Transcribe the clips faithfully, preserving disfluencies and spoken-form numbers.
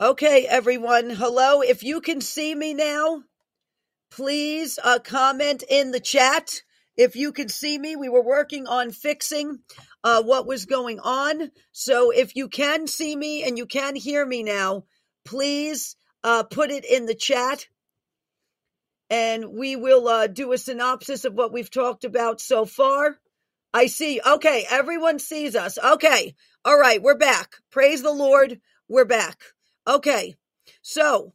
Okay, everyone. Hello. If you can see me now, please uh, comment in the chat. If you can see me, we were working on fixing uh, what was going on. So if you can see me and you can hear me now, please uh, put it in the chat. And we will uh, do a synopsis of what we've talked about so far. I see. Okay, everyone sees us. Okay. All right, we're back. Praise the Lord. We're back. Okay. So,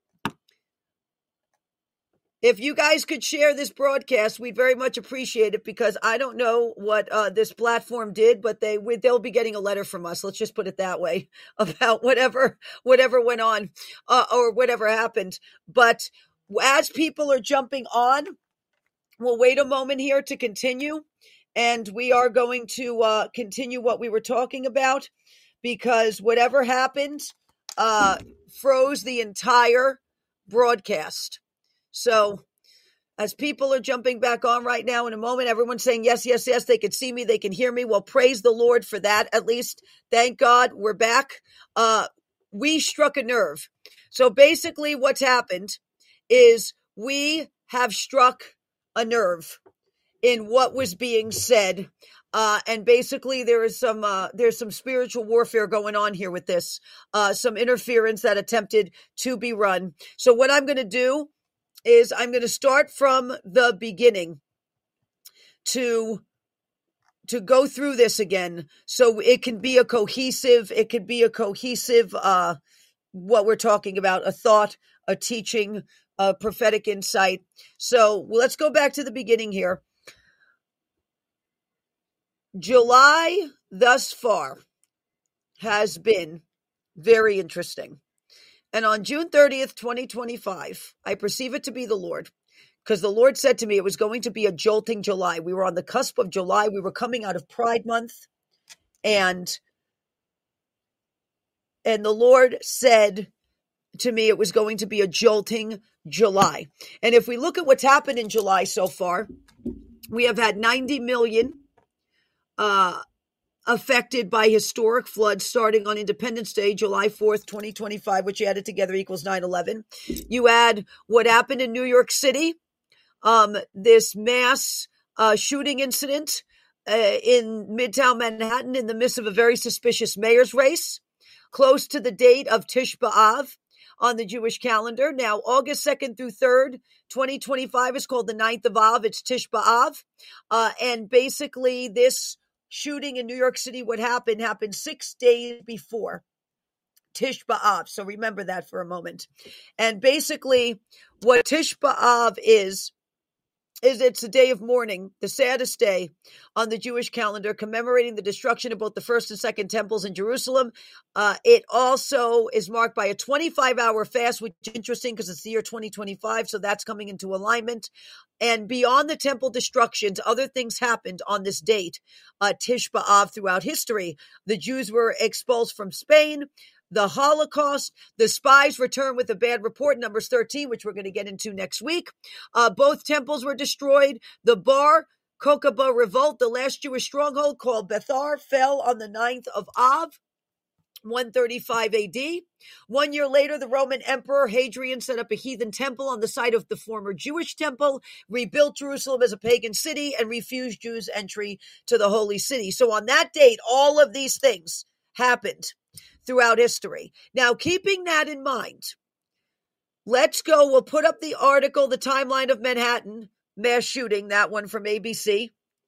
if you guys could share this broadcast, we'd very much appreciate it, because I don't know what uh, this platform did, but they they'll be getting a letter from us. Let's just put it that way, about whatever whatever went on uh, or whatever happened. But as people are jumping on, we'll wait a moment here to continue, and we are going to uh, continue what we were talking about, because whatever happened uh, froze the entire broadcast. So as people are jumping back on right now in a moment, everyone's saying, yes, yes, yes, they can see me, they can hear me. Well, praise the Lord for that, at least. Thank God we're back. Uh, we struck a nerve. So basically what's happened is we have struck a nerve in what was being said. Uh, and basically there is some, uh, there's some spiritual warfare going on here with this, uh, some interference that attempted to be run. So what I'm going to do is I'm going to start from the beginning to to go through this again, so it can be a cohesive, it can be a cohesive, uh, what we're talking about, a thought, a teaching, a prophetic insight. So well, let's go back to the beginning here. July thus far has been very interesting. And on June thirtieth, twenty twenty-five, I perceive it to be the Lord, because the Lord said to me it was going to be a jolting July. We were on the cusp of July. We were coming out of Pride Month. And, and the Lord said to me it was going to be a jolting July. And if we look at what's happened in July so far, we have had ninety million uh affected by historic floods starting on Independence Day, July fourth, twenty twenty-five, which added together equals nine eleven. You add what happened in New York City, um, this mass uh, shooting incident uh, in Midtown Manhattan in the midst of a very suspicious mayor's race, close to the date of Tish B'Av on the Jewish calendar. Now, August second through third, twenty twenty-five is called the ninth of Av. It's Tish B'Av. Uh, and basically this shooting in New York City, what happened, happened six days before Tish B'Av. So remember that for a moment. And basically what Tish B'Av is, is it's a day of mourning, the saddest day on the Jewish calendar, commemorating the destruction of both the first and second temples in Jerusalem. Uh, it also is marked by a twenty-five hour fast, which is interesting because it's the year twenty twenty-five, so that's coming into alignment. And beyond the temple destructions, other things happened on this date, uh, Tish B'Av, throughout history. The Jews were expulsed from Spain. The Holocaust, the spies returned with a bad report, Numbers thirteen, which we're going to get into next week. Uh, both temples were destroyed. The Bar Kokhba revolt, the last Jewish stronghold called Bethar, fell on the ninth of Av, one thirty-five A D. One year later, the Roman Emperor Hadrian set up a heathen temple on the site of the former Jewish temple, rebuilt Jerusalem as a pagan city, and refused Jews entry to the holy city. So on that date, all of these things happened throughout history. Now, keeping that in mind, let's go. We'll put up the article, The Timeline of Manhattan Mass Shooting, that one from A B C,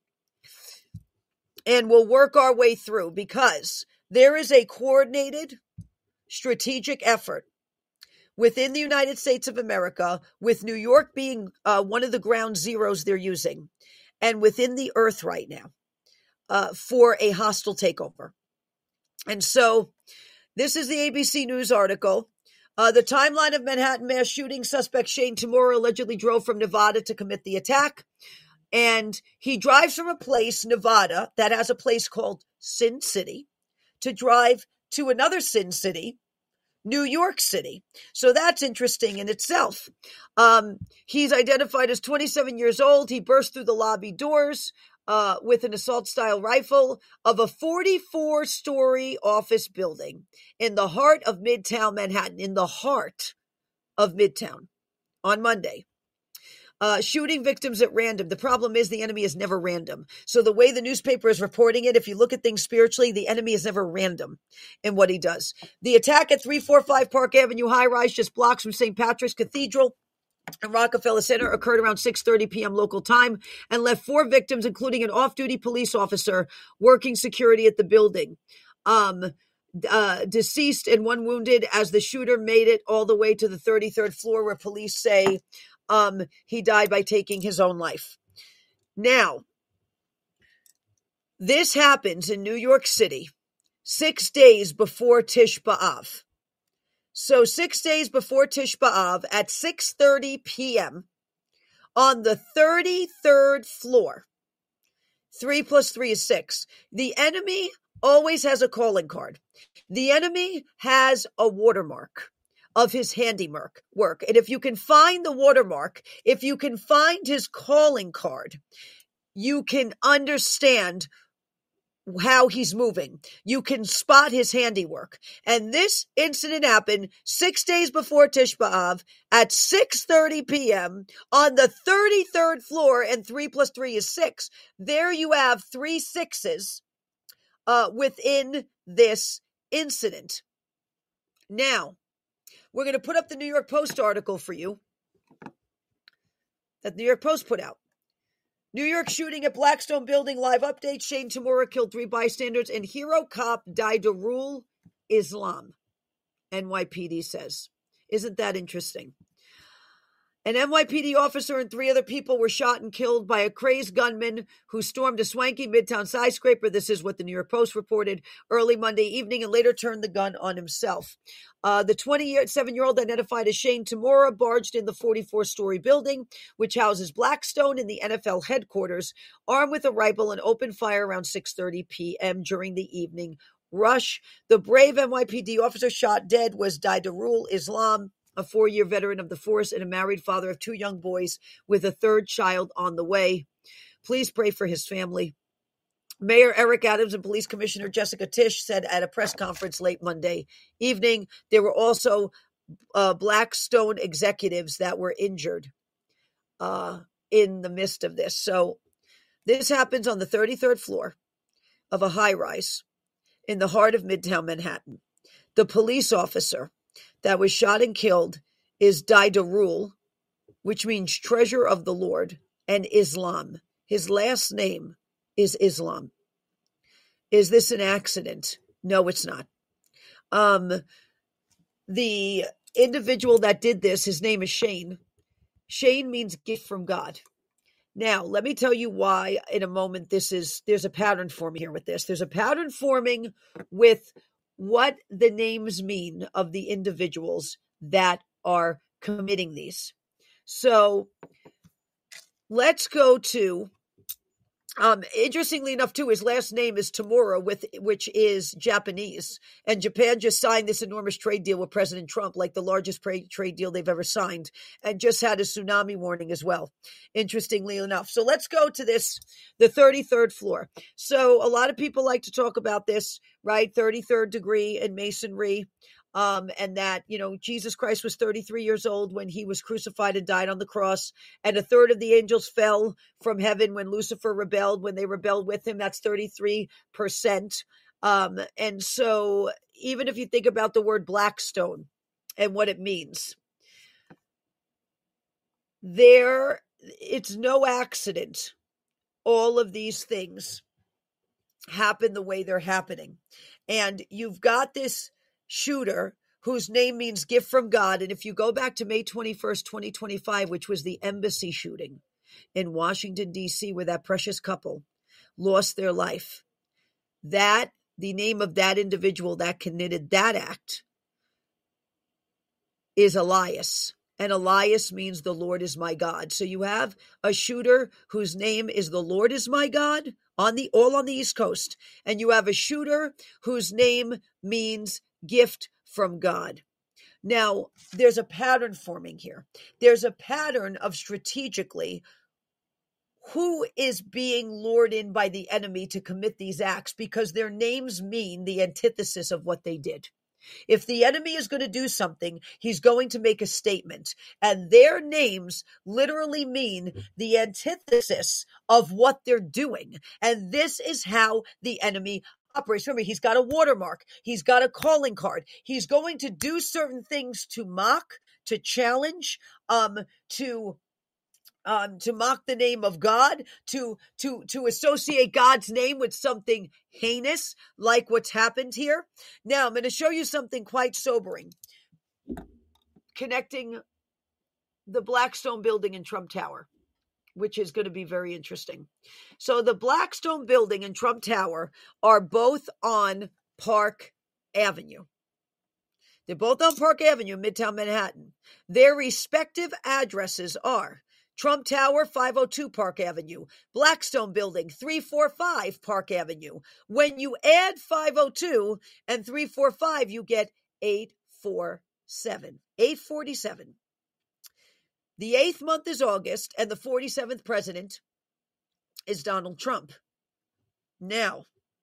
and we'll work our way through, because there is a coordinated strategic effort within the United States of America, with New York being uh, one of the ground zeros they're using, and within the earth right now, uh, for a hostile takeover. And so this is the A B C News article. Uh, the timeline of Manhattan mass shooting. Suspect Shane Tamura allegedly drove from Nevada to commit the attack. And he drives from a place, Nevada, that has a place called Sin City, to drive to another Sin City, New York City. So that's interesting in itself. Um, he's identified as twenty-seven years old. He burst through the lobby doors. uh, with an assault-style rifle of a forty-four-story office building in the heart of Midtown Manhattan, in the heart of Midtown on Monday. Uh, shooting victims at random. The problem is the enemy is never random. So the way the newspaper is reporting it, if you look at things spiritually, the enemy is never random in what he does. The attack at three forty-five Park Avenue high rise, just blocks from Saint Patrick's Cathedral and Rockefeller Center, occurred around six thirty p.m. local time and left four victims, including an off-duty police officer working security at the building. Um, uh, deceased and one wounded as the shooter made it all the way to the thirty-third floor, where police say um, he died by taking his own life. Now, this happens in New York City six days before Tish B'Av. So six days before Tish B'Av at six thirty p.m. on the thirty-third floor, three plus three is six. The enemy always has a calling card. The enemy has a watermark of his handiwork work. And if you can find the watermark, if you can find his calling card, you can understand how he's moving. You can spot his handiwork. And this incident happened six days before Tish B'Av at six thirty p.m. on the thirty-third floor, and three plus three is six. There you have three sixes uh, within this incident. Now, we're going to put up the New York Post article for you that the New York Post put out. New York shooting at Blackstone building, live update. Shane Tamura killed three bystanders and hero cop died to rule Islam, N Y P D says. Isn't that interesting? An N Y P D officer and three other people were shot and killed by a crazed gunman who stormed a swanky Midtown skyscraper. This is what the New York Post reported early Monday evening, and later turned the gun on himself. Uh, the twenty-seven-year-old, identified as Shane Tamura, barged in the forty-four-story building, which houses Blackstone in the N F L headquarters, armed with a rifle, and opened fire around six thirty p.m. during the evening rush. The brave N Y P D officer shot dead was Daidarul Islam, a four-year veteran of the force and a married father of two young boys with a third child on the way. Please pray for his family. Mayor Eric Adams and Police Commissioner Jessica Tisch said at a press conference late Monday evening there were also uh, Blackstone executives that were injured uh, in the midst of this. So this happens on the thirty-third floor of a high-rise in the heart of Midtown Manhattan. The police officer that was shot and killed is Daidarul, which means treasure of the Lord, and Islam. His last name is Islam. Is this an accident? No, it's not. Um, the individual that did this, his name is Shane. Shane means gift from God. Now, let me tell you why in a moment this is, there's a pattern forming here with this. There's a pattern forming with what the names mean of the individuals that are committing these. So let's go to, um, interestingly enough, too, his last name is Tamura, with which is Japanese. And Japan just signed this enormous trade deal with President Trump, like the largest trade deal they've ever signed, and just had a tsunami warning as well, interestingly enough. So let's go to this, the thirty-third floor. So a lot of people like to talk about this, right? thirty-third degree in masonry. Um, and that, you know, Jesus Christ was thirty-three years old when he was crucified and died on the cross. And a third of the angels fell from heaven when Lucifer rebelled, when they rebelled with him. That's thirty-three percent. Um, and so even if you think about the word Blackstone and what it means, there, it's no accident. All of these things happen the way they're happening. And you've got this shooter whose name means gift from God. And if you go back to May twenty-first, twenty twenty-five, which was the embassy shooting in Washington, D C, where that precious couple lost their life, that the name of that individual that committed that act is Elias. And Elias means the Lord is my God. So you have a shooter whose name is the Lord is my God, on the all on the East Coast. And you have a shooter whose name means gift from God. Now, there's a pattern forming here. There's a pattern of strategically who is being lured in by the enemy to commit these acts, because their names mean the antithesis of what they did. If the enemy is going to do something, he's going to make a statement. And their names literally mean the antithesis of what they're doing. And this is how the enemy operates. Remember, he's got a watermark. He's got a calling card. He's going to do certain things to mock, to challenge, um, to Um, to mock the name of God, to to to associate God's name with something heinous, like what's happened here. Now, I'm going to show you something quite sobering, connecting the Blackstone Building and Trump Tower, which is going to be very interesting. So the Blackstone Building and Trump Tower are both on Park Avenue. They're both on Park Avenue, Midtown Manhattan. Their respective addresses are Trump Tower, five oh two Park Avenue. Blackstone Building, three forty-five Park Avenue. When you add five oh two and three forty-five, you get eight forty-seven. eight forty-seven. The eighth month is August, and the forty-seventh president is Donald Trump. Now,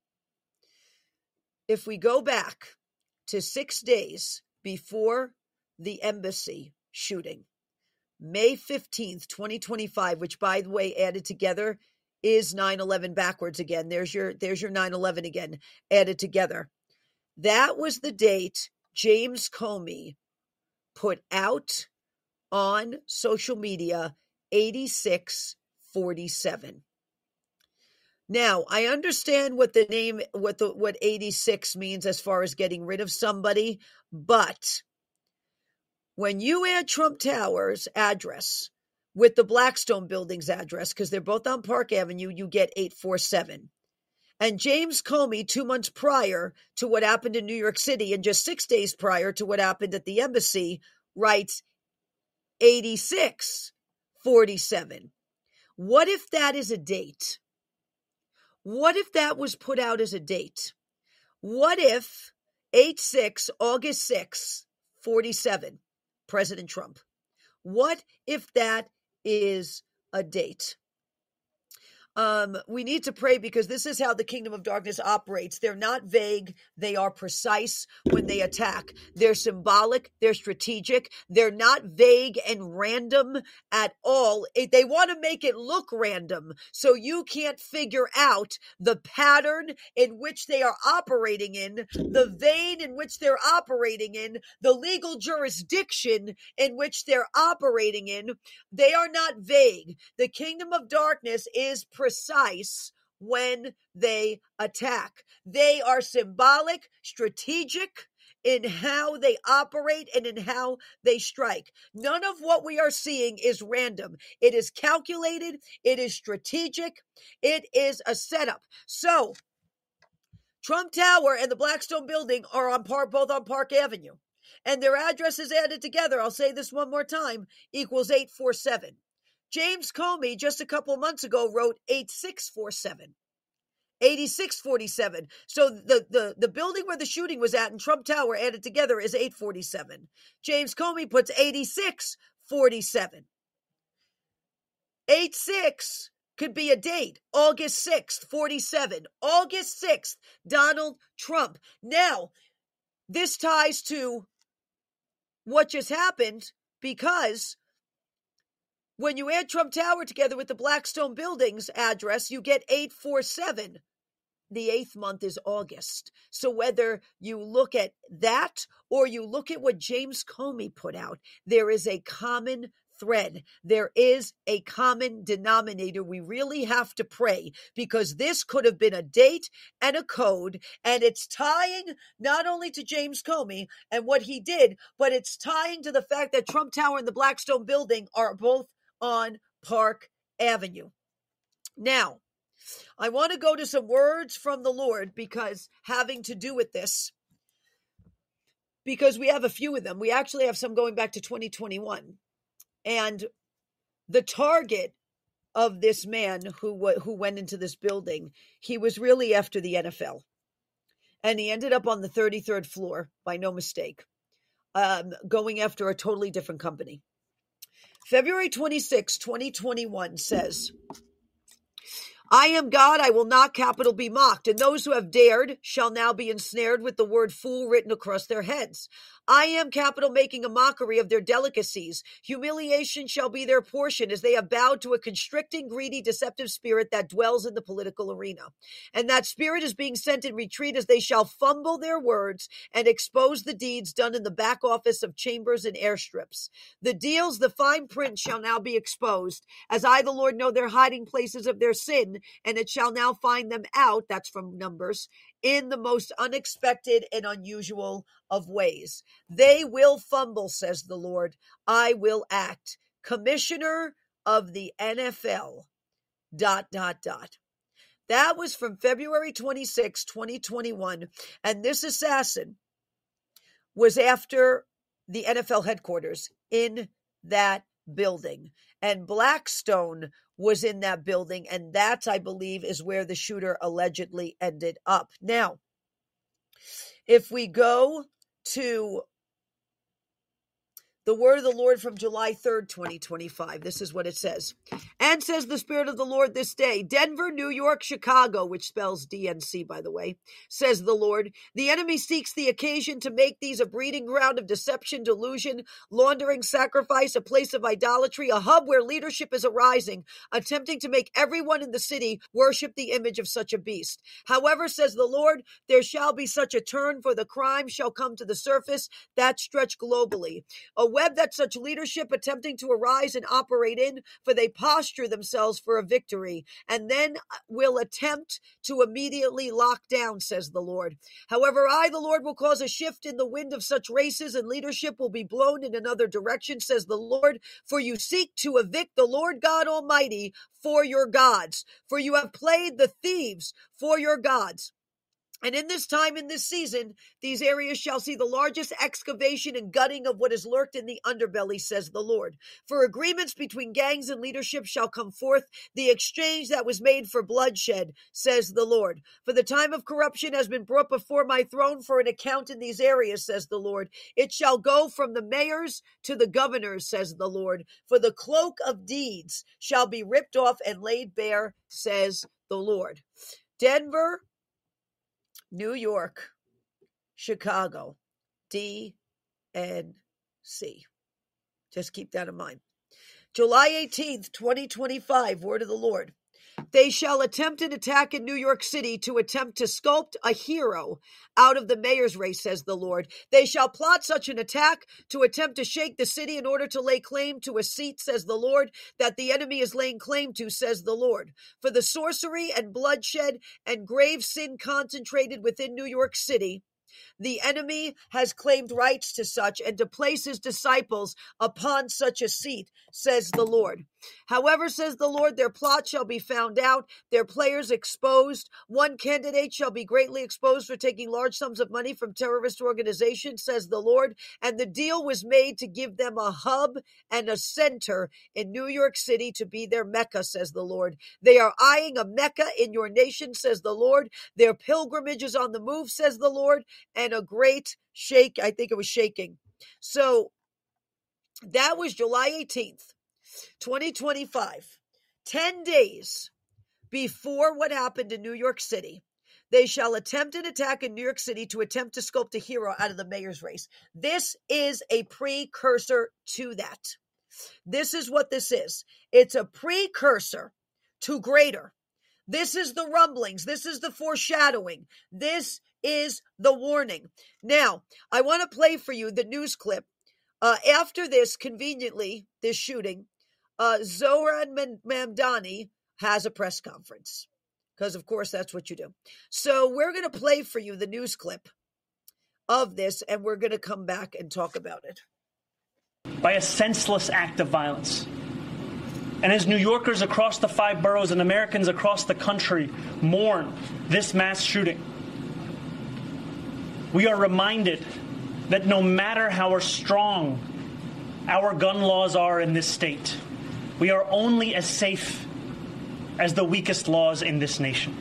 if we go back to six days before the embassy shooting, May fifteenth, twenty twenty-five, which, by the way, added together is nine eleven backwards again. There's your there's your nine eleven again, added together. That was the date James Comey put out on social media, eighty-six forty-seven. Now, I understand what the name, what the what eighty-six means as far as getting rid of somebody, but when you add Trump Tower's address with the Blackstone Building's address, because they're both on Park Avenue, you get eight forty-seven. And James Comey, two months prior to what happened in New York City and just six days prior to what happened at the embassy, writes eighty-six forty-seven. What if that is a date? What if that was put out as a date? What if eight six, August sixth, forty-seven? President Trump. What if that is a date? Um, we need to pray, because this is how the kingdom of darkness operates. They're not vague. They are precise when they attack. They're symbolic. They're strategic. They're not vague and random at all. It, they want to make it look random so you can't figure out the pattern in which they are operating in, the vein in which they're operating in, the legal jurisdiction in which they're operating in. They are not vague. The kingdom of darkness is precise when they attack. They are symbolic, strategic in how they operate and in how they strike. None of what we are seeing is random. It is calculated. It is strategic. It is a setup. So, Trump Tower and the Blackstone Building are on Park, both on Park Avenue. And their addresses added together, I'll say this one more time, equals eight forty-seven. James Comey, just a couple of months ago, wrote eighty-six forty-seven. eighty-six forty-seven. So the, the, the building where the shooting was at and Trump Tower added together is eight forty-seven. James Comey puts eighty-six forty-seven. eighty-six could be a date. August sixth, forty-seven. August sixth, Donald Trump. Now, this ties to what just happened, because when you add Trump Tower together with the Blackstone Building's address, you get eight forty-seven. The eighth month is August. So whether you look at that or you look at what James Comey put out, there is a common thread. There is a common denominator. We really have to pray, because this could have been a date and a code, and it's tying not only to James Comey and what he did, but it's tying to the fact that Trump Tower and the Blackstone Building are both on Park Avenue. Now, I want to go to some words from the Lord, because having to do with this, because we have a few of them. We actually have some going back to twenty twenty-one. And the target of this man who who went into this building, he was really after the N F L. And he ended up on the thirty-third floor, by no mistake, um, going after a totally different company. February twenty-sixth, twenty twenty-one says, I am God, I will not, capital be mocked, and those who have dared shall now be ensnared with the word fool written across their heads. I am, capital, making a mockery of their delicacies. Humiliation shall be their portion as they have bowed to a constricting, greedy, deceptive spirit that dwells in the political arena. And that spirit is being sent in retreat as they shall fumble their words and expose the deeds done in the back office of chambers and airstrips. The deals, the fine print shall now be exposed, as I, the Lord, know their hiding places of their sin, and it shall now find them out, that's from Numbers, in the most unexpected and unusual of ways. They will fumble, says the Lord. I will act. Commissioner of the N F L, dot, dot, dot. That was from February twenty-sixth, twenty twenty-one. And this assassin was after the N F L headquarters in that building. And Blackstone was in that building. And that, I believe, is where the shooter allegedly ended up. Now, if we go to the word of the Lord from July third, twenty twenty-five. This is what it says. And says the Spirit of the Lord this day, Denver, New York, Chicago, which spells D N C, by the way, says the Lord. The enemy seeks the occasion to make these a breeding ground of deception, delusion, laundering, sacrifice, a place of idolatry, a hub where leadership is arising, attempting to make everyone in the city worship the image of such a beast. However, says the Lord, there shall be such a turn, for the crime shall come to the surface that stretch globally. A web that such leadership attempting to arise and operate in, for they posture themselves for a victory, and then will attempt to immediately lock down, says the Lord. However, I, the Lord, will cause a shift in the wind of such races, and leadership will be blown in another direction, says the Lord, for you seek to evict the Lord God Almighty for your gods, for you have played the thieves for your gods. And in this time, in this season, these areas shall see the largest excavation and gutting of what has lurked in the underbelly, says the Lord. For agreements between gangs and leadership shall come forth, the exchange that was made for bloodshed, says the Lord. For the time of corruption has been brought before my throne for an account in these areas, says the Lord. It shall go from the mayors to the governors, says the Lord. For the cloak of deeds shall be ripped off and laid bare, says the Lord. Denver, New York, Chicago, D N C. Just keep that in mind. July eighteenth, twenty twenty-five, word of the Lord. They shall attempt an attack in New York City to attempt to sculpt a hero out of the mayor's race, says the Lord. They shall plot such an attack to attempt to shake the city in order to lay claim to a seat, says the Lord, that the enemy is laying claim to, says the Lord. For the sorcery and bloodshed and grave sin concentrated within New York City, the enemy has claimed rights to such and to place his disciples upon such a seat, says the Lord. However, says the Lord, their plot shall be found out, their players exposed. One candidate shall be greatly exposed for taking large sums of money from terrorist organizations, says the Lord. And the deal was made to give them a hub and a center in New York City to be their Mecca, says the Lord. They are eyeing a Mecca in your nation, says the Lord. Their pilgrimage is on the move, says the Lord. And a great shake, I think it was shaking. So that was July eighteenth, twenty twenty-five. Ten days before what happened in New York City, they shall attempt an attack in New York City to attempt to sculpt a hero out of the mayor's race. This is a precursor to that. This is what this is. It's a precursor to greater. This is the rumblings. This is the foreshadowing. This is the warning. Now, I want to play for you the news clip. Uh, after this, conveniently, this shooting, uh, Zohran Mamdani has a press conference. Because, of course, that's what you do. So we're going to play for you the news clip of this, and we're going to come back and talk about it. By a senseless act of violence. And as New Yorkers across the five boroughs and Americans across the country mourn this mass shooting, we are reminded that no matter how strong our gun laws are in this state, we are only as safe as the weakest laws in this nation.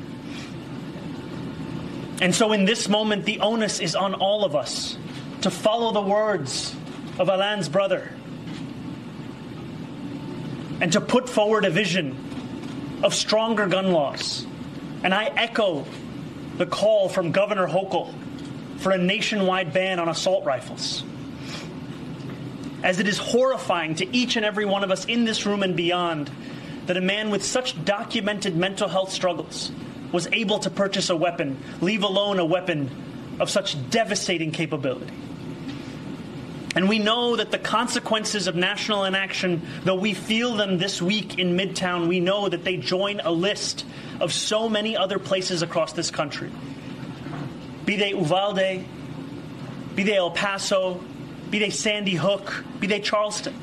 And so in this moment, the onus is on all of us to follow the words of Alain's brother and to put forward a vision of stronger gun laws. And I echo the call from Governor Hochul for a nationwide ban on assault rifles, as it is horrifying to each and every one of us in this room and beyond that a man with such documented mental health struggles was able to purchase a weapon, leave alone a weapon of such devastating capability. And we know that the consequences of national inaction, though we feel them this week in Midtown, we know that they join a list of so many other places across this country. Be they Uvalde, be they El Paso, be they Sandy Hook, be they Charleston.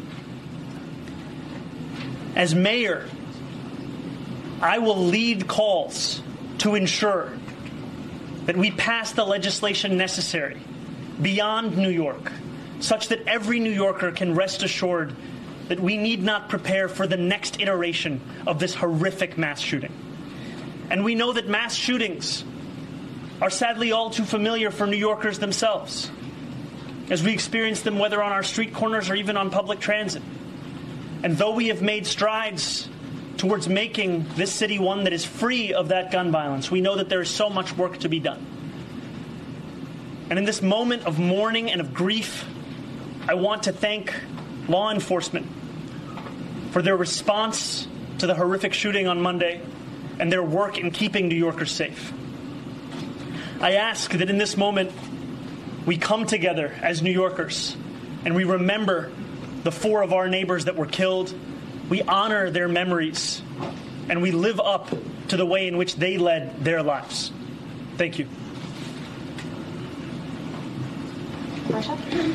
As mayor, I will lead calls to ensure that we pass the legislation necessary beyond New York, such that every New Yorker can rest assured that we need not prepare for the next iteration of this horrific mass shooting. And we know that mass shootings are sadly all too familiar for New Yorkers themselves, as we experience them whether on our street corners or even on public transit. And though we have made strides towards making this city one that is free of that gun violence, we know that there is so much work to be done. And in this moment of mourning and of grief, I want to thank law enforcement for their response to the horrific shooting on Monday and their work in keeping New Yorkers safe. I ask that in this moment, we come together as New Yorkers and we remember the four of our neighbors that were killed. We honor their memories and we live up to the way in which they led their lives. Thank you. Marsha?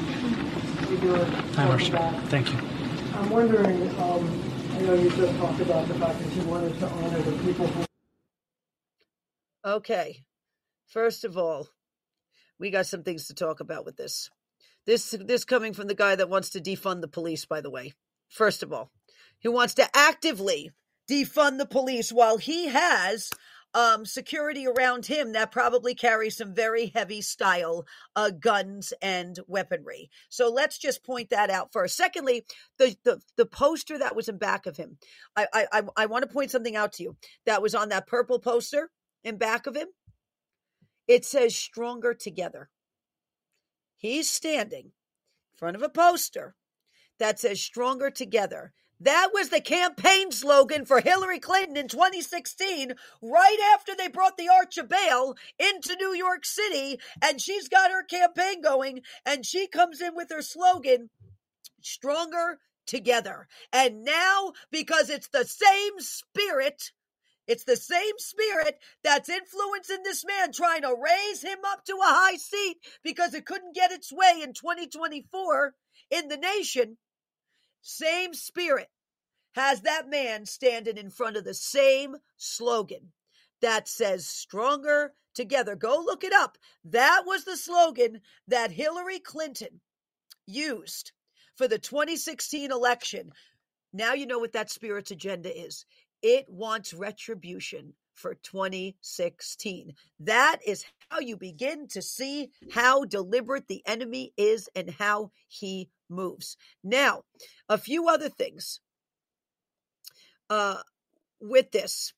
Hi, Marsha. Thank you. I'm wondering, um, I know you just talked about the fact that you wanted to honor the people who... Okay. First of all, we got some things to talk about with this. This this coming from the guy that wants to defund the police, by the way. First of all, he wants to actively defund the police while he has um, security around him that probably carries some very heavy style uh, guns and weaponry. So let's just point that out first. Secondly, the the, the poster that was in back of him, I, I, I, I want to point something out to you that was on that purple poster in back of him. It says "Stronger Together." He's standing in front of a poster that says "Stronger Together." That was the campaign slogan for Hillary Clinton in twenty sixteen, right after they brought the Arch of Baal into New York City, and she's got her campaign going, and she comes in with her slogan, "Stronger Together." And now, because it's the same spirit, it's the same spirit that's influencing this man, trying to raise him up to a high seat because it couldn't get its way in twenty twenty-four in the nation. Same spirit has that man standing in front of the same slogan that says "Stronger Together." Go look it up. That was the slogan that Hillary Clinton used for the twenty sixteen election. Now you know what that spirit's agenda is. It wants retribution for twenty sixteen. That is how you begin to see how deliberate the enemy is and how he moves. Now, a few other things uh, with this.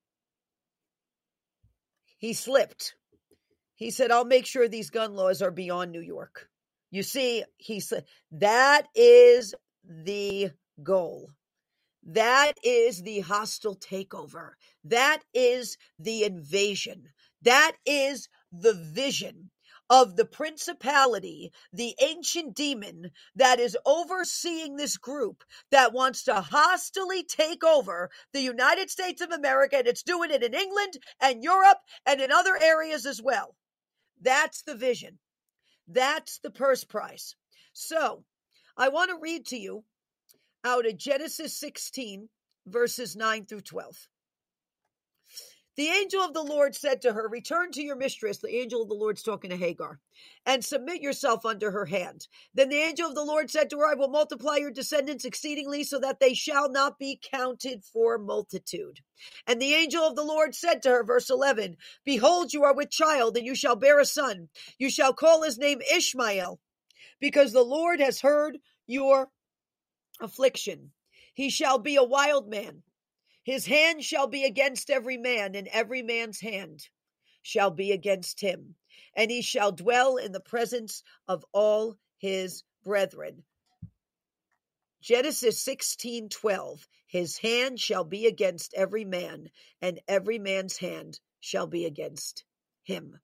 He slipped. He said, "I'll make sure these gun laws are beyond New York." You see, he said that is the goal. That is the hostile takeover. That is the invasion. That is the vision of the principality, the ancient demon that is overseeing this group that wants to hostilely take over the United States of America, and it's doing it in England and Europe and in other areas as well. That's the vision. That's the purse price. So I want to read to you out of Genesis sixteen, verses nine through twelve. The angel of the Lord said to her, "Return to your mistress," the angel of the Lord's talking to Hagar, "and submit yourself under her hand." Then the angel of the Lord said to her, "I will multiply your descendants exceedingly so that they shall not be counted for multitude." And the angel of the Lord said to her, verse eleven, "Behold, you are with child, and you shall bear a son. You shall call his name Ishmael, because the Lord has heard your affliction. He shall be a wild man. His hand shall be against every man, and every man's hand shall be against him. And he shall dwell in the presence of all his brethren. Genesis sixteen twelve. His hand shall be against every man, and every man's hand shall be against him.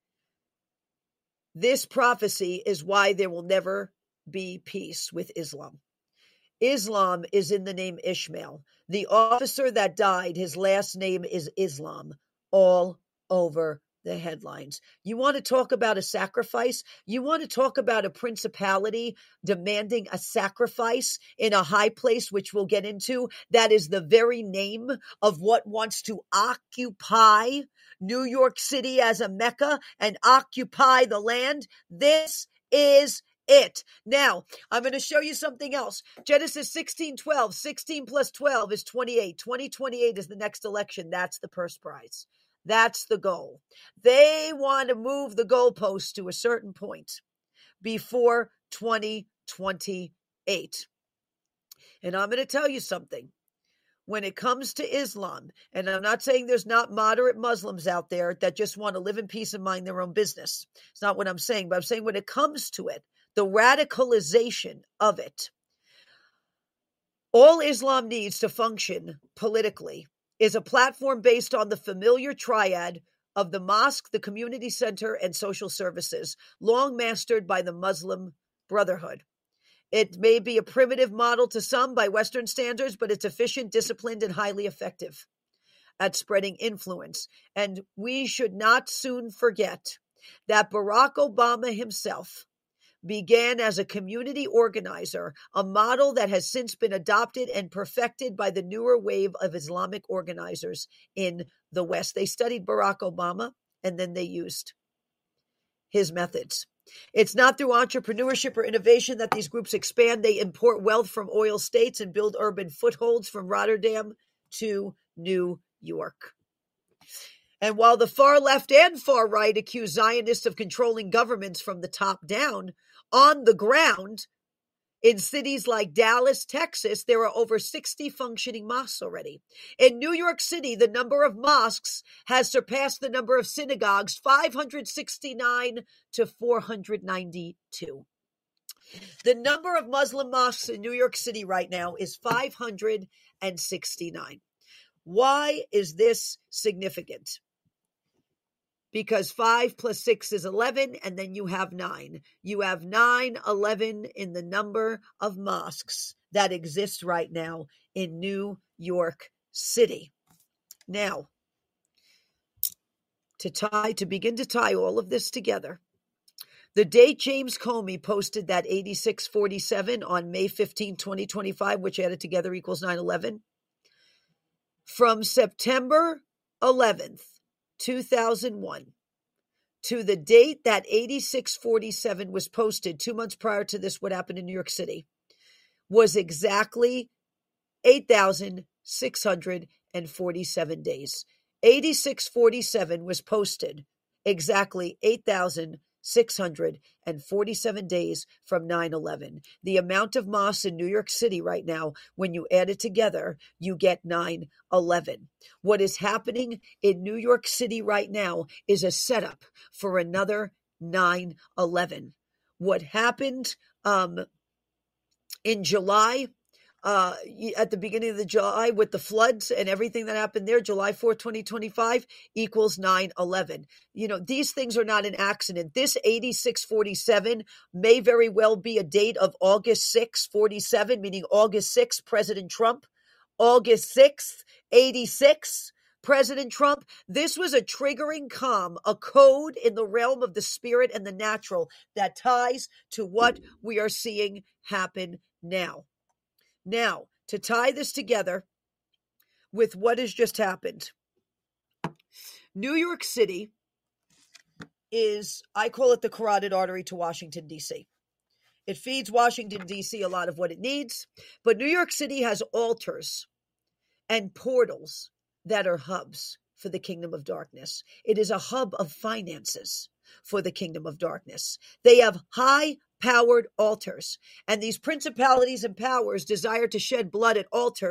This prophecy is why there will never be peace with Islam. Islam is in the name Ishmael. The officer that died, his last name is Islam, all over the headlines. You want to talk about a sacrifice? You want to talk about a principality demanding a sacrifice in a high place, which we'll get into? That is the very name of what wants to occupy New York City as a Mecca and occupy the land. This is it. Now, I'm going to show you something else. Genesis sixteen twelve. sixteen plus twelve is twenty-eight. twenty twenty-eight is the next election. That's the purse prize. That's the goal. They want to move the goalpost to a certain point before twenty twenty-eight. And I'm going to tell you something. When it comes to Islam, and I'm not saying there's not moderate Muslims out there that just want to live in peace and mind their own business. It's not what I'm saying, but I'm saying when it comes to it, the radicalization of it, all Islam needs to function politically is a platform based on the familiar triad of the mosque, the community center, and social services, long mastered by the Muslim Brotherhood. It may be a primitive model to some by Western standards, but it's efficient, disciplined, and highly effective at spreading influence. And we should not soon forget that Barack Obama himself began as a community organizer, a model that has since been adopted and perfected by the newer wave of Islamic organizers in the West. They studied Barack Obama, and then they used his methods. It's not through entrepreneurship or innovation that these groups expand. They import wealth from oil states and build urban footholds from Rotterdam to New York. And while the far left and far right accuse Zionists of controlling governments from the top down, on the ground, in cities like Dallas, Texas, there are over sixty functioning mosques already. In New York City, the number of mosques has surpassed the number of synagogues, five hundred sixty-nine to four hundred ninety-two. The number of Muslim mosques in New York City right now is five hundred sixty-nine. Why is this significant? Because five plus six is eleven, and then you have nine. You have nine, eleven in the number of mosques that exist right now in New York City. Now, to tie, to begin to tie all of this together, the date James Comey posted that eighty-six forty-seven on May fifteenth, twenty twenty-five, which added together equals nine eleven, from September eleventh, two thousand one to the date that eighty-six forty-seven was posted, two months prior to this, what happened in New York City, was exactly eight thousand six hundred forty-seven days. eighty-six forty-seven was posted exactly eight thousand six hundred forty-seven days from nine eleven. The amount of mosques in New York City right now, when you add it together, you get nine eleven. What is happening in New York City right now is a setup for another nine eleven. What happened um, in July, uh, at the beginning of the July with the floods and everything that happened there, July fourth, twenty twenty-five equals nine eleven. You know, these things are not an accident. This eighty-six forty-seven may very well be a date of August sixth, forty-seven, meaning August sixth, President Trump. August sixth, eighty-six, President Trump. This was a triggering calm, a code in the realm of the spirit and the natural that ties to what we are seeing happen now. Now, to tie this together with what has just happened, New York City is, I call it the carotid artery to Washington, D C. It feeds Washington, D C a lot of what it needs, but New York City has altars and portals that are hubs for the kingdom of darkness. It is a hub of finances for the kingdom of darkness. They have high powered altars, and these principalities and powers desire to shed blood at altars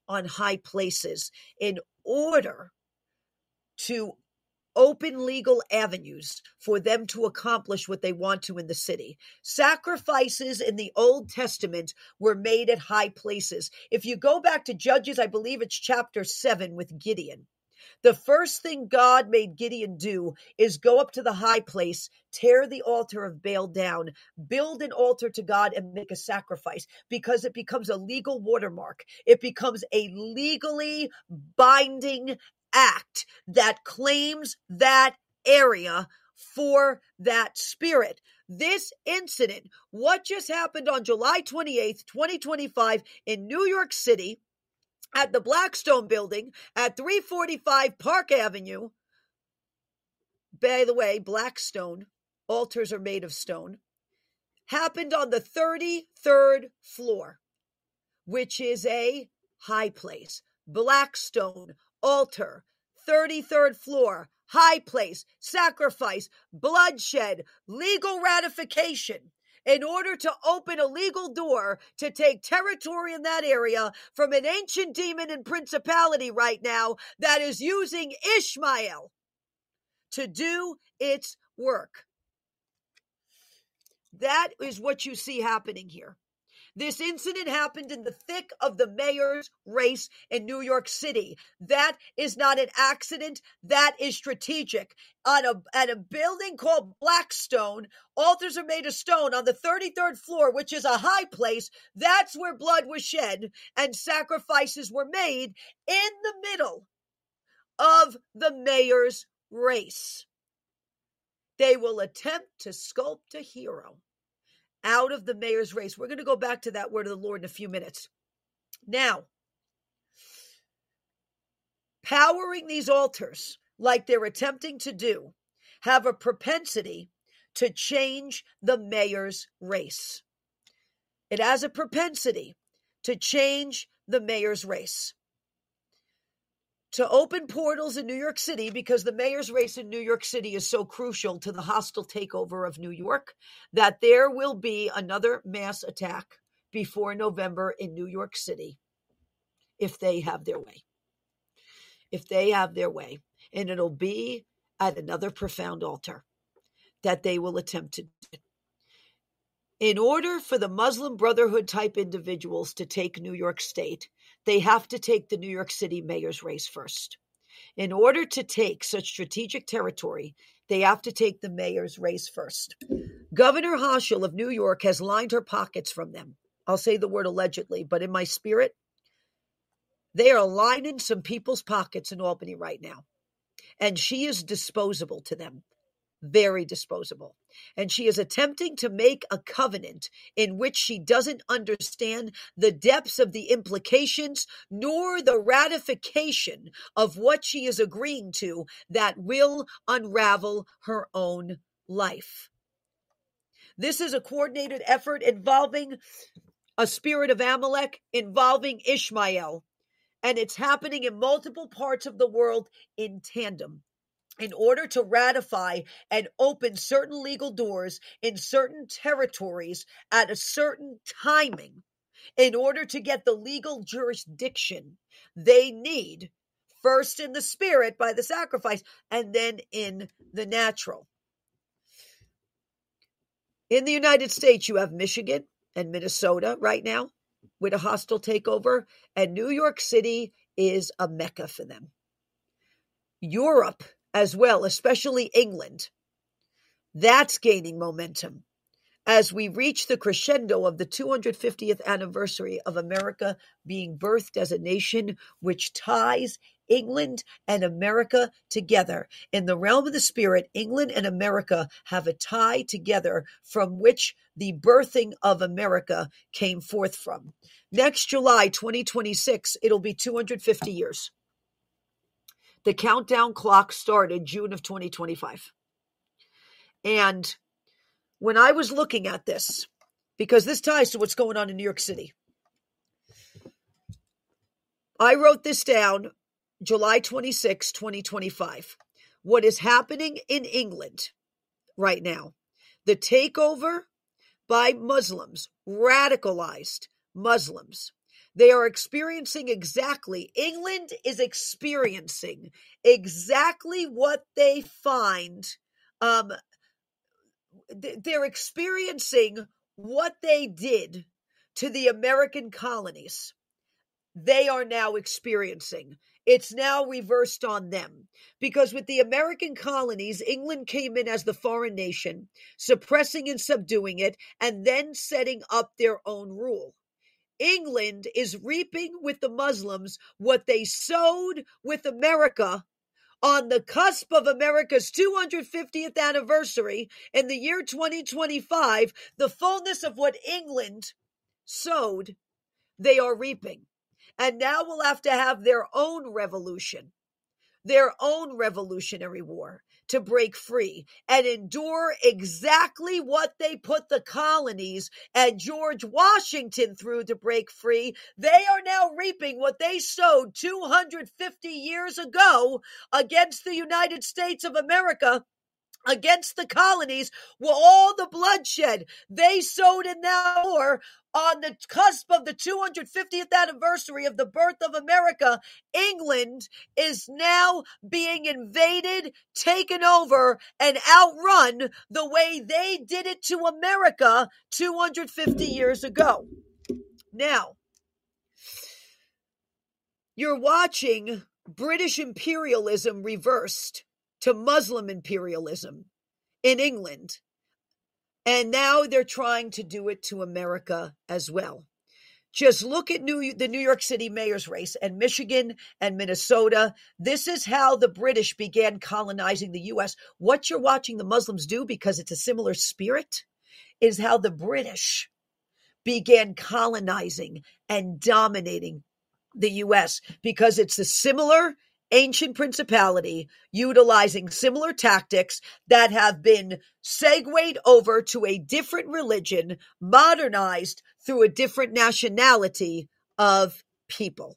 on high places in order to open legal avenues for them to accomplish what they want to in the city. Sacrifices in the Old Testament were made at high places. If you go back to Judges, I believe it's chapter seven with Gideon. The first thing God made Gideon do is go up to the high place, tear the altar of Baal down, build an altar to God, and make a sacrifice, because it becomes a legal watermark. It becomes a legally binding act that claims that area for that spirit. This incident, what just happened on July twenty-eighth, twenty twenty-five in New York City, at the Blackstone building at three forty-five Park Avenue. By the way, Blackstone, altars are made of stone, happened on the thirty-third floor, which is a high place. Blackstone, altar, thirty-third floor, high place, sacrifice, bloodshed, legal ratification, in order to open a legal door to take territory in that area from an ancient demon and principality right now that is using Ishmael to do its work. That is what you see happening here. This incident happened in the thick of the mayor's race in New York City. That is not an accident. That is strategic. On a, at a building called Blackstone, altars are made of stone on the thirty-third floor, which is a high place. That's where blood was shed and sacrifices were made in the middle of the mayor's race. They will attempt to sculpt a hero out of the mayor's race. We're going to go back to that word of the Lord in a few minutes. Now, powering these altars, like they're attempting to do, have a propensity to change the mayor's race. It has a propensity to change the mayor's race. To open portals in New York City, because the mayor's race in New York City is so crucial to the hostile takeover of New York, that there will be another mass attack before November in New York City, if they have their way. If they have their way. And it'll be at another profound altar that they will attempt to do. In order for the Muslim Brotherhood type individuals to take New York State, they have to take the New York City mayor's race first. In order to take such strategic territory, they have to take the mayor's race first. Governor Hochul of New York has lined her pockets from them. I'll say the word allegedly, but in my spirit, they are lining some people's pockets in Albany right now. And she is disposable to them. Very disposable. And she is attempting to make a covenant in which she doesn't understand the depths of the implications nor the ratification of what she is agreeing to that will unravel her own life. This is a coordinated effort involving a spirit of Amalek, involving Ishmael, and it's happening in multiple parts of the world in tandem. In order to ratify and open certain legal doors in certain territories at a certain timing, in order to get the legal jurisdiction, they need first in the spirit by the sacrifice and then in the natural. In the United States, you have Michigan and Minnesota right now with a hostile takeover, and New York City is a mecca for them. Europe as well, especially England, that's gaining momentum as we reach the crescendo of the two hundred fiftieth anniversary of America being birthed as a nation, which ties England and America together. In the realm of the spirit, England and America have a tie together from which the birthing of America came forth from. Next July twenty twenty-six, it'll be two hundred fifty years. The countdown clock started June of twenty twenty-five. And when I was looking at this, because this ties to what's going on in New York City, I wrote this down July twenty-sixth, twenty twenty-five. What is happening in England right now, the takeover by Muslims, radicalized Muslims, They are experiencing exactly, England is experiencing exactly what they find. Um, they're experiencing what they did to the American colonies. They are now experiencing. It's now reversed on them. Because with the American colonies, England came in as the foreign nation, suppressing and subduing it, and then setting up their own rule. England is reaping with the Muslims what they sowed with America on the cusp of America's two hundred fiftieth anniversary in the year twenty twenty-five. The fullness of what England sowed, they are reaping. And now we'll have to have their own revolution, their own revolutionary war to break free and endure exactly what they put the colonies and George Washington through to break free. They are now reaping what they sowed two hundred fifty years ago against the United States of America, against the colonies, with all the bloodshed they sowed in that war. On the cusp of the two hundred fiftieth anniversary of the birth of America, England is now being invaded, taken over, and outrun the way they did it to America two hundred fifty years ago. Now, you're watching British imperialism reversed to Muslim imperialism in England. And now they're trying to do it to America as well. Just look at New, the New York City mayor's race and Michigan and Minnesota. This is how the British began colonizing the U S. What you're watching the Muslims do, because it's a similar spirit, is how the British began colonizing and dominating the U S, because it's a similar ancient principality utilizing similar tactics that have been segued over to a different religion, modernized through a different nationality of people.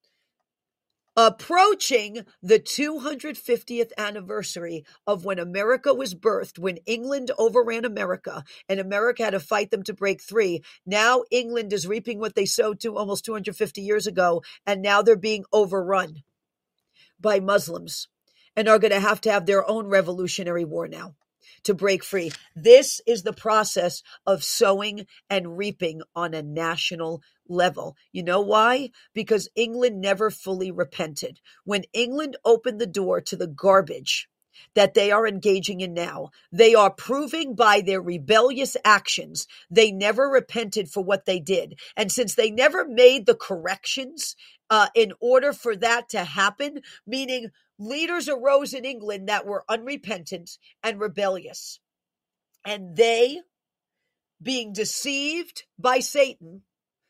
Approaching the two hundred fiftieth anniversary of when America was birthed, when England overran America and America had to fight them to break free. Now England is reaping what they sowed to almost two hundred fifty years ago, and now they're being overrun by Muslims and are going to have to have their own revolutionary war now to break free. This is the process of sowing and reaping on a national level. You know why? Because England never fully repented. When England opened the door to the garbage that they are engaging in now, they are proving by their rebellious actions they never repented for what they did. And since they never made the corrections uh, in order for that to happen, meaning leaders arose in England that were unrepentant and rebellious, and they, being deceived by Satan,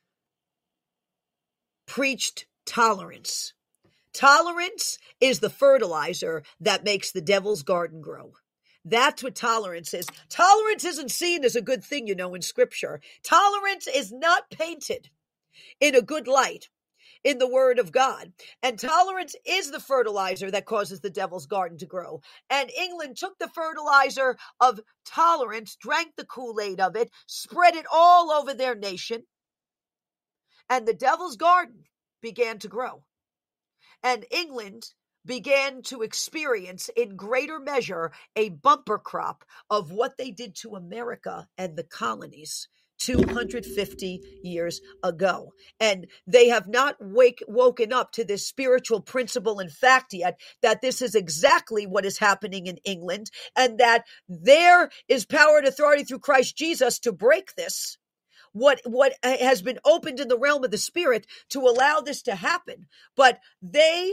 preached tolerance. Tolerance is the fertilizer that makes the devil's garden grow. That's what tolerance is. Tolerance isn't seen as a good thing, you know, in Scripture. Tolerance is not painted in a good light in the Word of God. And tolerance is the fertilizer that causes the devil's garden to grow. And England took the fertilizer of tolerance, drank the Kool-Aid of it, spread it all over their nation, and the devil's garden began to grow. And England began to experience in greater measure a bumper crop of what they did to America and the colonies two hundred fifty years ago. And they have not wake, woken up to this spiritual principle and fact yet that this is exactly what is happening in England, and that there is power and authority through Christ Jesus to break this. What what has been opened in the realm of the spirit to allow this to happen. But they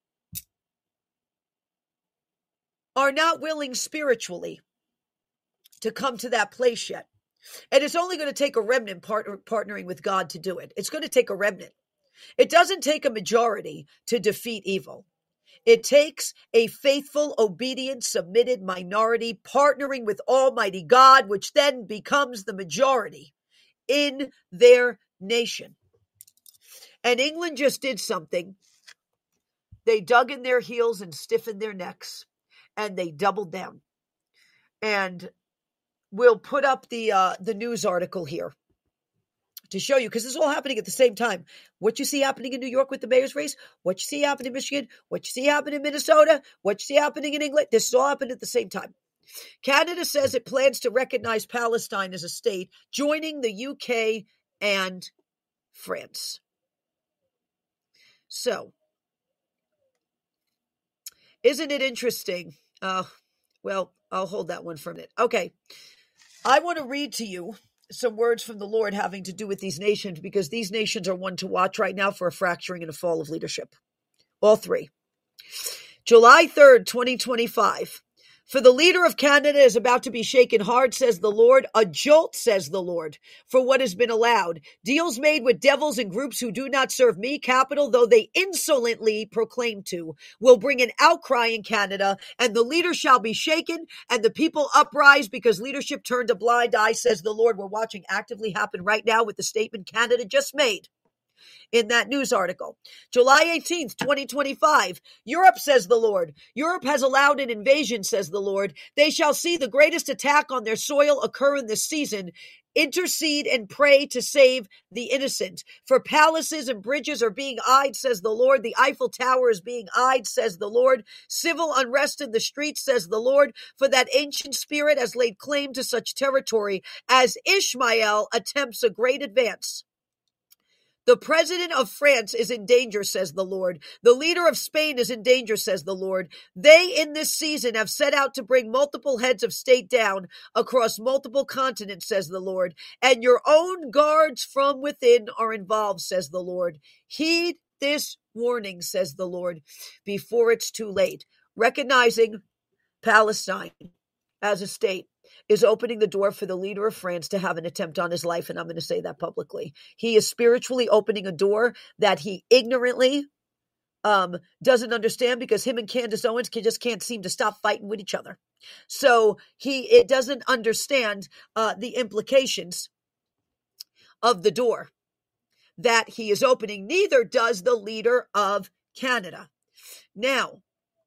are not willing spiritually to come to that place yet. And it's only going to take a remnant partner, partnering with God to do it. It's going to take a remnant. It doesn't take a majority to defeat evil. It takes a faithful, obedient, submitted minority partnering with Almighty God, which then becomes the majority in their nation. And England just did something. They dug in their heels and stiffened their necks, and they doubled down. And we'll put up the uh, the news article here to show you, because this is all happening at the same time. What you see happening in New York with the mayor's race, what you see happening in Michigan, what you see happening in Minnesota, what you see happening in England, this is all happening at the same time. Canada says it plans to recognize Palestine as a state, joining the U K and France. So, isn't it interesting? Uh, well, I'll hold that one for a minute. Okay, I want to read to you some words from the Lord having to do with these nations, because these nations are one to watch right now for a fracturing and a fall of leadership. All three. July third, twenty twenty-five. For the leader of Canada is about to be shaken hard, says the Lord. A jolt, says the Lord, for what has been allowed. Deals made with devils and groups who do not serve me, capital, though they insolently proclaim to, will bring an outcry in Canada, and the leader shall be shaken, and the people uprise because leadership turned a blind eye, says the Lord. We're watching actively happen right now with the statement Canada just made in that news article. July eighteenth, twenty twenty-five. Europe, says the Lord. Europe has allowed an invasion, says the Lord. They shall see the greatest attack on their soil occur in this season. Intercede and pray to save the innocent. For palaces and bridges are being eyed, says the Lord. The Eiffel Tower is being eyed, says the Lord. Civil unrest in the streets, says the Lord. For that ancient spirit has laid claim to such territory as Ishmael attempts a great advance. The president of France is in danger, says the Lord. The leader of Spain is in danger, says the Lord. They, in this season, have set out to bring multiple heads of state down across multiple continents, says the Lord. And your own guards from within are involved, says the Lord. Heed this warning, says the Lord, before it's too late. Recognizing Palestine as a state is opening the door for the leader of France to have an attempt on his life, and I'm going to say that publicly. He is spiritually opening a door that he ignorantly um, doesn't understand, because him and Candace Owens can, just can't seem to stop fighting with each other. So he it doesn't understand uh, the implications of the door that he is opening. Neither does the leader of Canada. Now,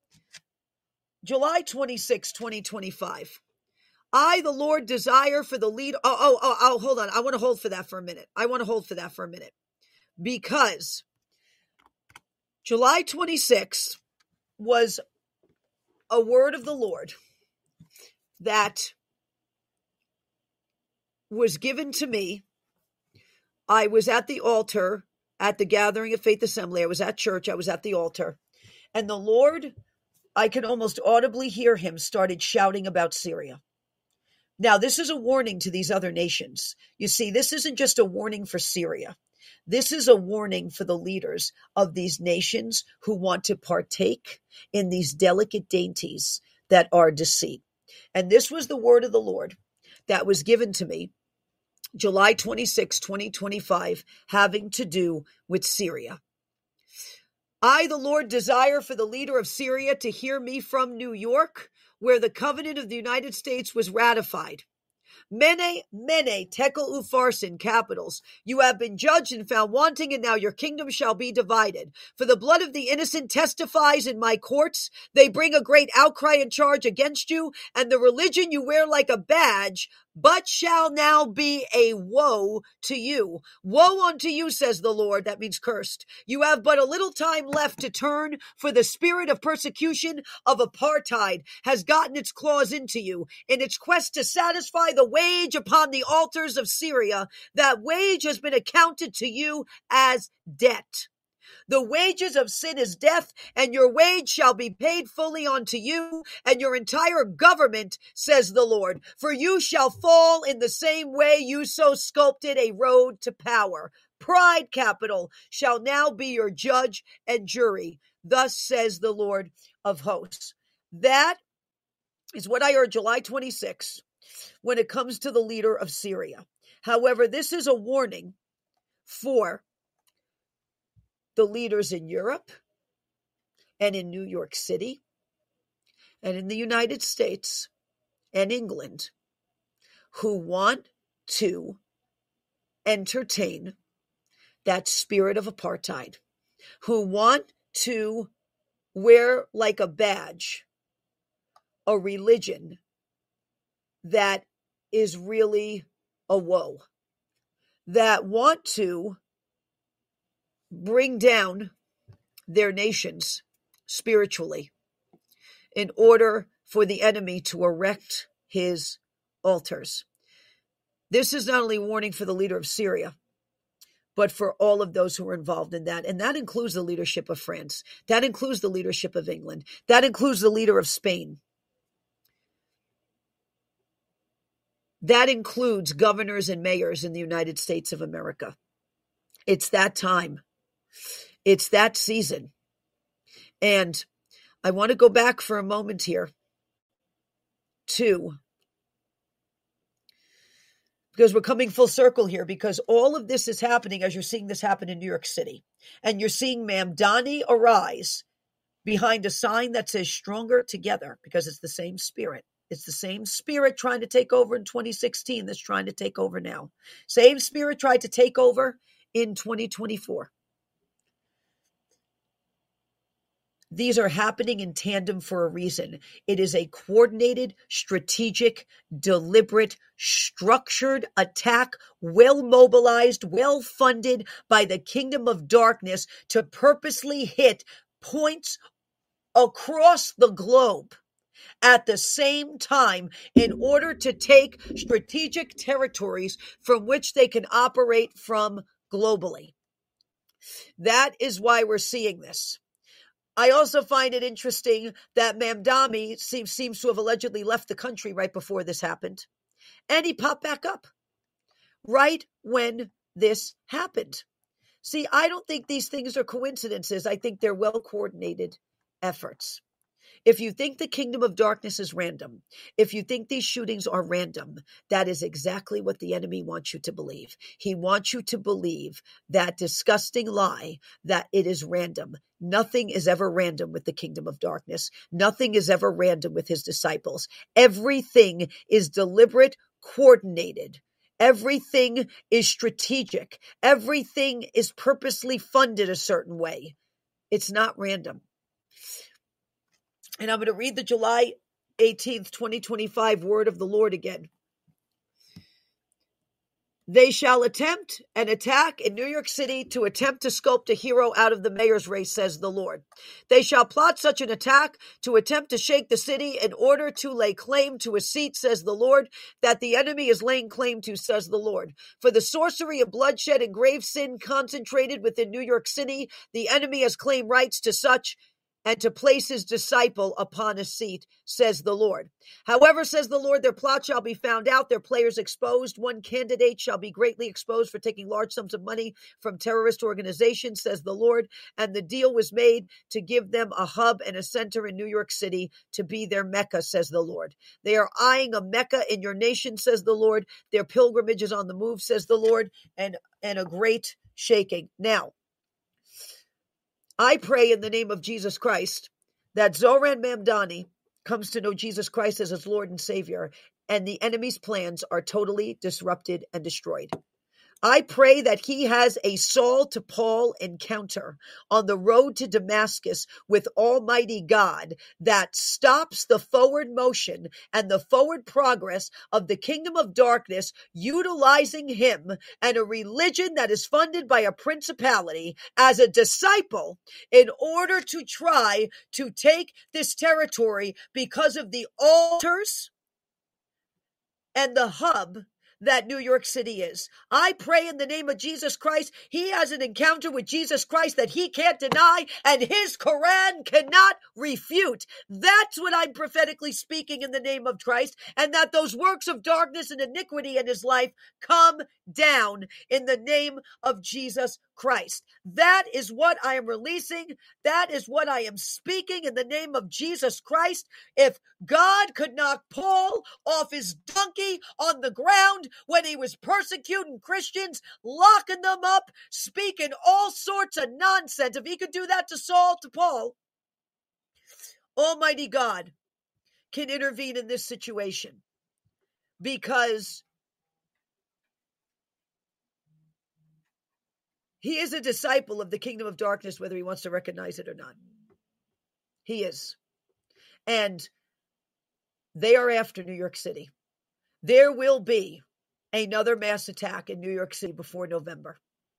July twenty-sixth, twenty twenty-five. I, the Lord, desire for the lead. Oh, oh, oh, oh, hold on. I want to hold for that for a minute. I want to hold for that for a minute. Because July twenty-sixth was a word of the Lord that was given to me. I was at the altar at the Gathering of Faith Assembly. I was at church. I was at the altar. And the Lord, I could almost audibly hear him, started shouting about Syria. Now, this is a warning to these other nations. You see, this isn't just a warning for Syria. This is a warning for the leaders of these nations who want to partake in these delicate dainties that are deceit. And this was the word of the Lord that was given to me July twenty-sixth, twenty twenty-five, having to do with Syria. I, the Lord, desire for the leader of Syria to hear me from New York, where the covenant of the United States was ratified. Mene, mene, tekel upharsin, capitals. You have been judged and found wanting, and now your kingdom shall be divided. For the blood of the innocent testifies in my courts. They bring a great outcry and charge against you, and the religion you wear like a badge, but shall now be a woe to you. Woe unto you, says the Lord. That means cursed. You have but a little time left to turn, for the spirit of persecution of apartheid has gotten its claws into you. In its quest to satisfy the wage upon the altars of Syria, that wage has been accounted to you as debt. The wages of sin is death, and your wage shall be paid fully unto you and your entire government, says the Lord. For you shall fall in the same way you so sculpted a road to power. Pride, capital, shall now be your judge and jury. Thus says the Lord of hosts. That is what I heard July twenty-sixth when it comes to the leader of Syria. However, this is a warning for the leaders in Europe and in New York City and in the United States and England who want to entertain that spirit of apartheid, who want to wear like a badge a religion that is really a woe. that want to bring down their nations spiritually in order for the enemy to erect his altars. This is not only a warning for the leader of Syria, but for all of those who are involved in that. And that includes the leadership of France. That includes the leadership of England. That includes the leader of Spain. That includes governors and mayors in the United States of America. It's that time. It's that season. And I want to go back for a moment here to, because we're coming full circle here, because all of this is happening as you're seeing this happen in New York City. And you're seeing Mamdani arise behind a sign that says stronger together, because it's the same spirit. It's the same spirit trying to take over in twenty sixteen that's trying to take over now. Same spirit tried to take over in twenty twenty-four. These are happening in tandem for a reason. It is a coordinated, strategic, deliberate, structured attack, well mobilized, well funded by the kingdom of darkness to purposely hit points across the globe at the same time in order to take strategic territories from which they can operate from globally. That is why we're seeing this. I also find it interesting that Mamdani seems, seems to have allegedly left the country right before this happened. And he popped back up right when this happened. See, I don't think these things are coincidences. I think they're well-coordinated efforts. If you think the kingdom of darkness is random, if you think these shootings are random, that is exactly what the enemy wants you to believe. He wants you to believe that disgusting lie that it is random. Nothing is ever random with the kingdom of darkness. Nothing is ever random with his disciples. Everything is deliberate, coordinated. Everything is strategic. Everything is purposely funded a certain way. It's not random. And I'm going to read the July eighteenth, twenty twenty-five word of the Lord again. They shall attempt an attack in New York City to attempt to sculpt a hero out of the mayor's race, says the Lord. They shall plot such an attack to attempt to shake the city in order to lay claim to a seat, says the Lord, that the enemy is laying claim to, says the Lord. For the sorcery of bloodshed and grave sin concentrated within New York City, the enemy has claimed rights to such and to place his disciple upon a seat, says the Lord. However, says the Lord, their plot shall be found out, their players exposed. One candidate shall be greatly exposed for taking large sums of money from terrorist organizations, says the Lord. And the deal was made to give them a hub and a center in New York City to be their Mecca, says the Lord. They are eyeing a Mecca in your nation, says the Lord. Their pilgrimage is on the move, says the Lord, and, and a great shaking. Now, I pray in the name of Jesus Christ that Zoran Mamdani comes to know Jesus Christ as his Lord and Savior, and the enemy's plans are totally disrupted and destroyed. I pray that he has a Saul to Paul encounter on the road to Damascus with Almighty God that stops the forward motion and the forward progress of the kingdom of darkness, utilizing him and a religion that is funded by a principality as a disciple in order to try to take this territory because of the altars and the hub that New York City is. I pray in the name of Jesus Christ, he has an encounter with Jesus Christ that he can't deny and his Quran cannot refute. That's what I'm prophetically speaking in the name of Christ, and that those works of darkness and iniquity in his life come down in the name of Jesus Christ. That is what I am releasing. That is what I am speaking in the name of Jesus Christ. If God could knock Paul off his donkey on the ground when he was persecuting Christians, locking them up, speaking all sorts of nonsense, if he could do that to Saul, to Paul, Almighty God can intervene in this situation, because he is a disciple of the kingdom of darkness, whether he wants to recognize it or not. He is. And they are after New York City. There will be another mass attack in New York City before November.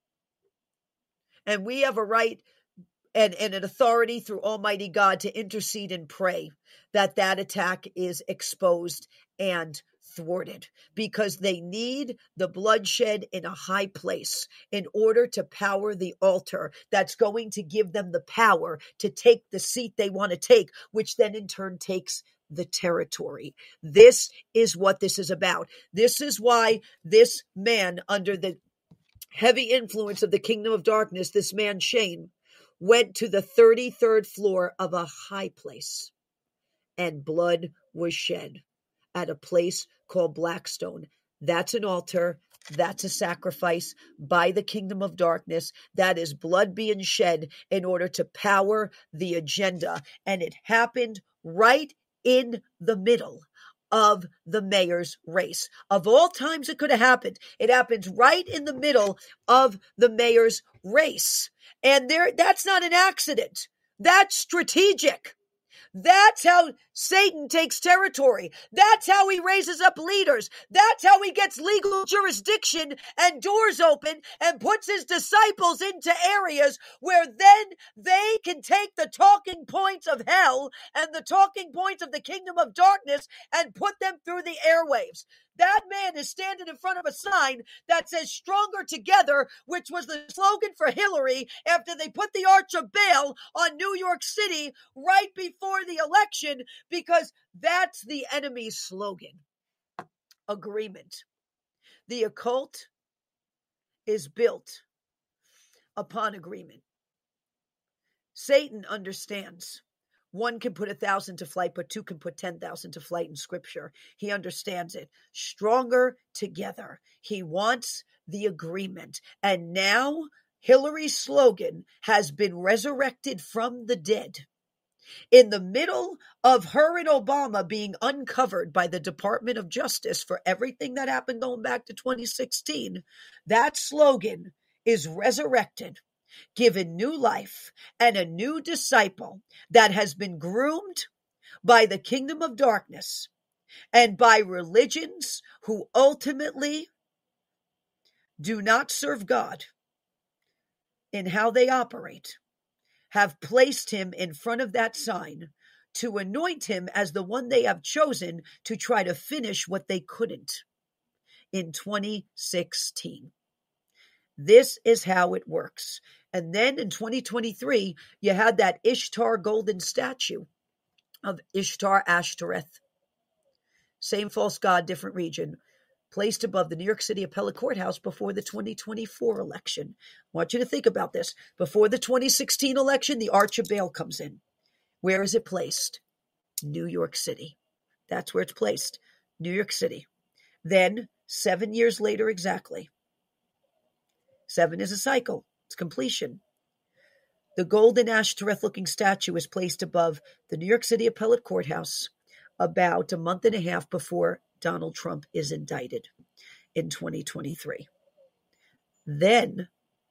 And we have a right and, and an authority through Almighty God to intercede and pray that that attack is exposed and thwarted, because they need the bloodshed in a high place in order to power the altar that's going to give them the power to take the seat they want to take, which then in turn takes the territory. This is what this is about. This is why this man, under the heavy influence of the kingdom of darkness, this man Shane, went to the thirty-third floor of a high place, and blood was shed at a place called Blackstone. That's an altar. That's a sacrifice by the kingdom of darkness. That is blood being shed in order to power the agenda. And it happened right in the middle of the mayor's race. Of all times it could have happened, it happens right in the middle of the mayor's race. And there, that's not an accident. That's strategic. That's how Satan takes territory. That's how he raises up leaders. That's how he gets legal jurisdiction and doors open and puts his disciples into areas where then they can take the talking points of hell and the talking points of the kingdom of darkness and put them through the airwaves. That man is standing in front of a sign that says "Stronger Together," which was the slogan for Hillary after they put the Arch of Baal on New York City right before the election, because that's the enemy's slogan. Agreement. The occult is built upon agreement. Satan understands. One can put a thousand to flight, but two can put ten thousand to flight in scripture. He understands it. Stronger together. He wants the agreement. And now Hillary's slogan has been resurrected from the dead. In the middle of her and Obama being uncovered by the Department of Justice for everything that happened going back to twenty sixteen, that slogan is resurrected, given new life, and a new disciple that has been groomed by the kingdom of darkness and by religions who ultimately do not serve God in how they operate, have placed him in front of that sign to anoint him as the one they have chosen to try to finish what they couldn't in twenty sixteen. This is how it works. And then in twenty twenty-three, you had that Ishtar golden statue of Ishtar Ashtoreth. Same false god, different region, placed above the New York City Appellate Courthouse before the twenty twenty-four election. I want you to think about this. Before the twenty sixteen election, the Arch of Baal comes in. Where is it placed? New York City. That's where it's placed. New York City. Then, seven years later exactly, seven is a cycle. It's completion. The golden Ashtoreth-looking statue is placed above the New York City Appellate Courthouse about a month and a half before Donald Trump is indicted in twenty twenty-three. Then,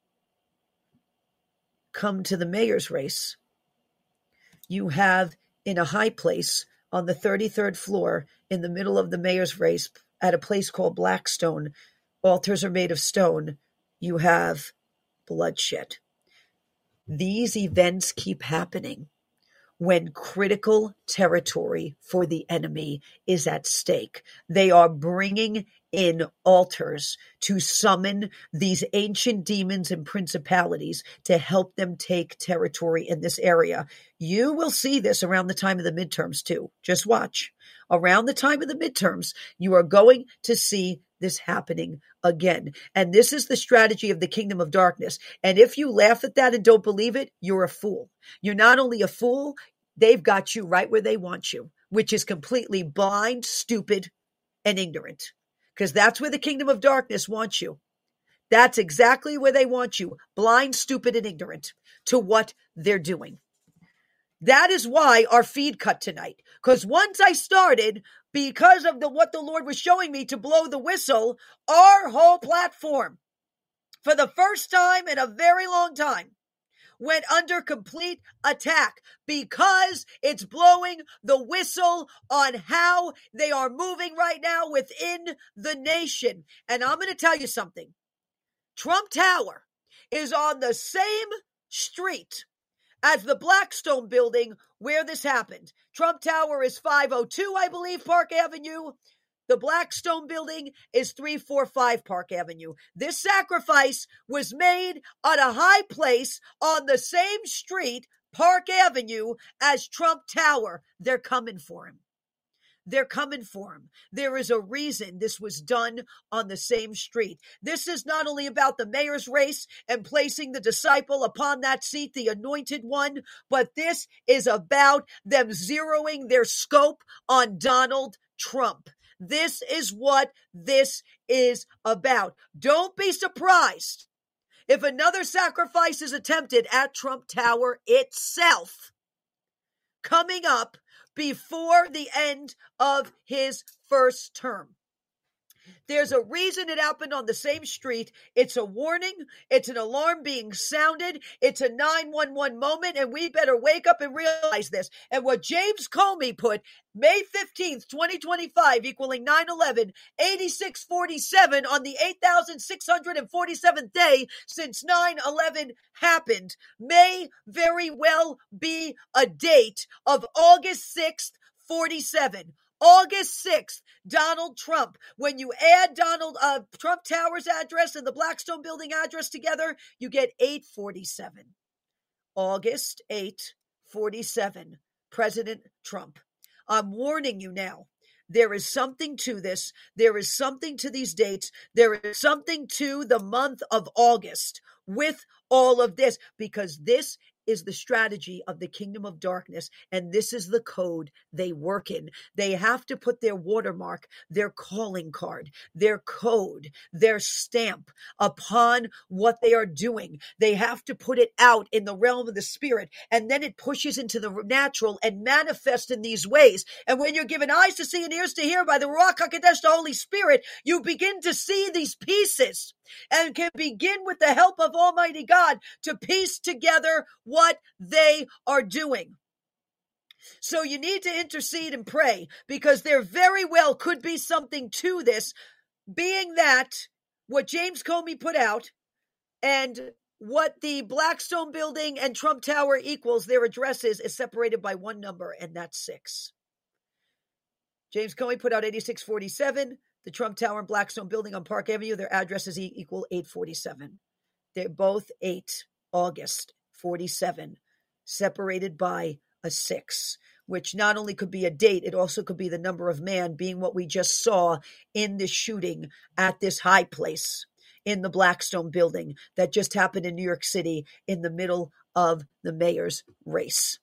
come to the mayor's race. You have in a high place on the thirty-third floor in the middle of the mayor's race at a place called Blackstone. Altars are made of stone. You have bloodshed. These events keep happening when critical territory for the enemy is at stake. They are bringing in altars to summon these ancient demons and principalities to help them take territory in this area. You will see this around the time of the midterms too. Just watch. Around the time of the midterms, you are going to see this happening again. And this is the strategy of the kingdom of darkness. And if you laugh at that and don't believe it, you're a fool. You're not only a fool, they've got you right where they want you, which is completely blind, stupid, and ignorant. Because that's where the kingdom of darkness wants you. That's exactly where they want you, blind, stupid, and ignorant to what they're doing. That is why our feed cut tonight. Because once I started, because of the what the Lord was showing me to blow the whistle, our whole platform, for the first time in a very long time, went under complete attack because it's blowing the whistle on how they are moving right now within the nation. And I'm going to tell you something. Trump Tower is on the same street as the Blackstone building where this happened. Trump Tower is five oh two, I believe, Park Avenue. The Blackstone building is three forty-five Park Avenue. This sacrifice was made on a high place on the same street, Park Avenue, as Trump Tower. They're coming for him. They're coming for him. There is a reason this was done on the same street. This is not only about the mayor's race and placing the disciple upon that seat, the anointed one, but this is about them zeroing their scope on Donald Trump. This is what this is about. Don't be surprised if another sacrifice is attempted at Trump Tower itself coming up before the end of his first term. There's a reason it happened on the same street. It's a warning. It's an alarm being sounded. It's a nine one one moment, and we better wake up and realize this. And what James Comey put, May fifteenth, twenty twenty-five, equaling nine eleven, eighty-six forty-seven on the eight thousand six hundred forty-seventh day since nine eleven happened, may very well be a date of August sixth, forty-seven. August sixth, Donald Trump. When you add Donald uh, Trump Tower's address and the Blackstone building address together, you get eight forty-seven. August eighth, forty-seven, President Trump. I'm warning you now. There is something to this. There is something to these dates. There is something to the month of August with all of this, because this is the strategy of the kingdom of darkness, and this is the code they work in. They have to put their watermark, their calling card, their code, their stamp upon what they are doing. They have to put it out in the realm of the spirit, and then it pushes into the natural and manifests in these ways. And when you're given eyes to see and ears to hear by the Ruach HaKodesh, the Holy Spirit, you begin to see these pieces and can begin with the help of Almighty God to piece together what they are doing. So you need to intercede and pray, because there very well could be something to this, being that what James Comey put out and what the Blackstone building and Trump Tower equals, their addresses, is separated by one number, and that's six. James Comey put out eighty-six forty-seven. The Trump Tower and Blackstone building on Park Avenue, their addresses equal eight forty-seven. They're both eight, August forty-seven, separated by a six, which not only could be a date, it also could be the number of man, being what we just saw in this shooting at this high place in the Blackstone building that just happened in New York City in the middle of the mayor's race.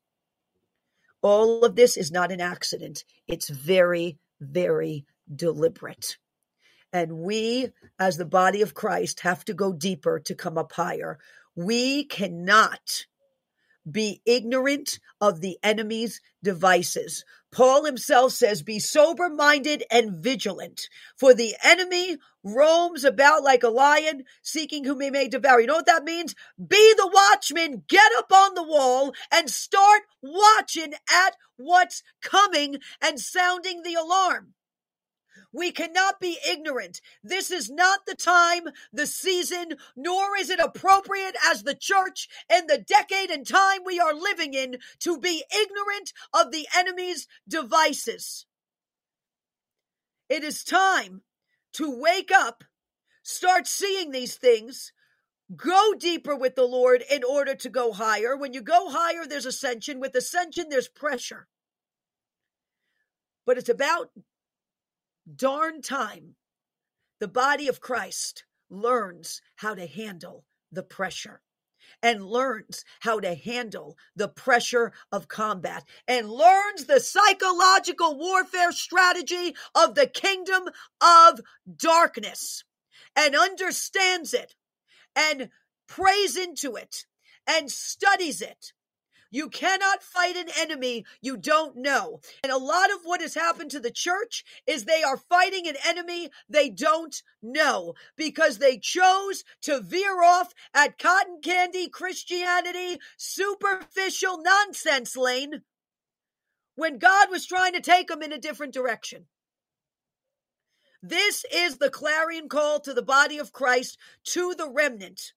All of this is not an accident. It's very, very deliberate. And we, as the body of Christ, have to go deeper to come up higher. We cannot be ignorant of the enemy's devices. Paul himself says, be sober-minded and vigilant, for the enemy roams about like a lion, seeking whom he may devour. You know what that means? Be the watchman, get up on the wall, and start watching at what's coming and sounding the alarm. We cannot be ignorant. This is not the time, the season, nor is it appropriate as the church in the decade and time we are living in to be ignorant of the enemy's devices. It is time to wake up, start seeing these things, go deeper with the Lord in order to go higher. When you go higher, there's ascension. With ascension, there's pressure. But it's about darn time the body of Christ learns how to handle the pressure, and learns how to handle the pressure of combat, and learns the psychological warfare strategy of the kingdom of darkness, and understands it, and prays into it, and studies it. You cannot fight an enemy you don't know. And a lot of what has happened to the church is they are fighting an enemy they don't know because they chose to veer off at cotton candy Christianity, superficial nonsense lane when God was trying to take them in a different direction. This is the clarion call to the body of Christ, to the remnant,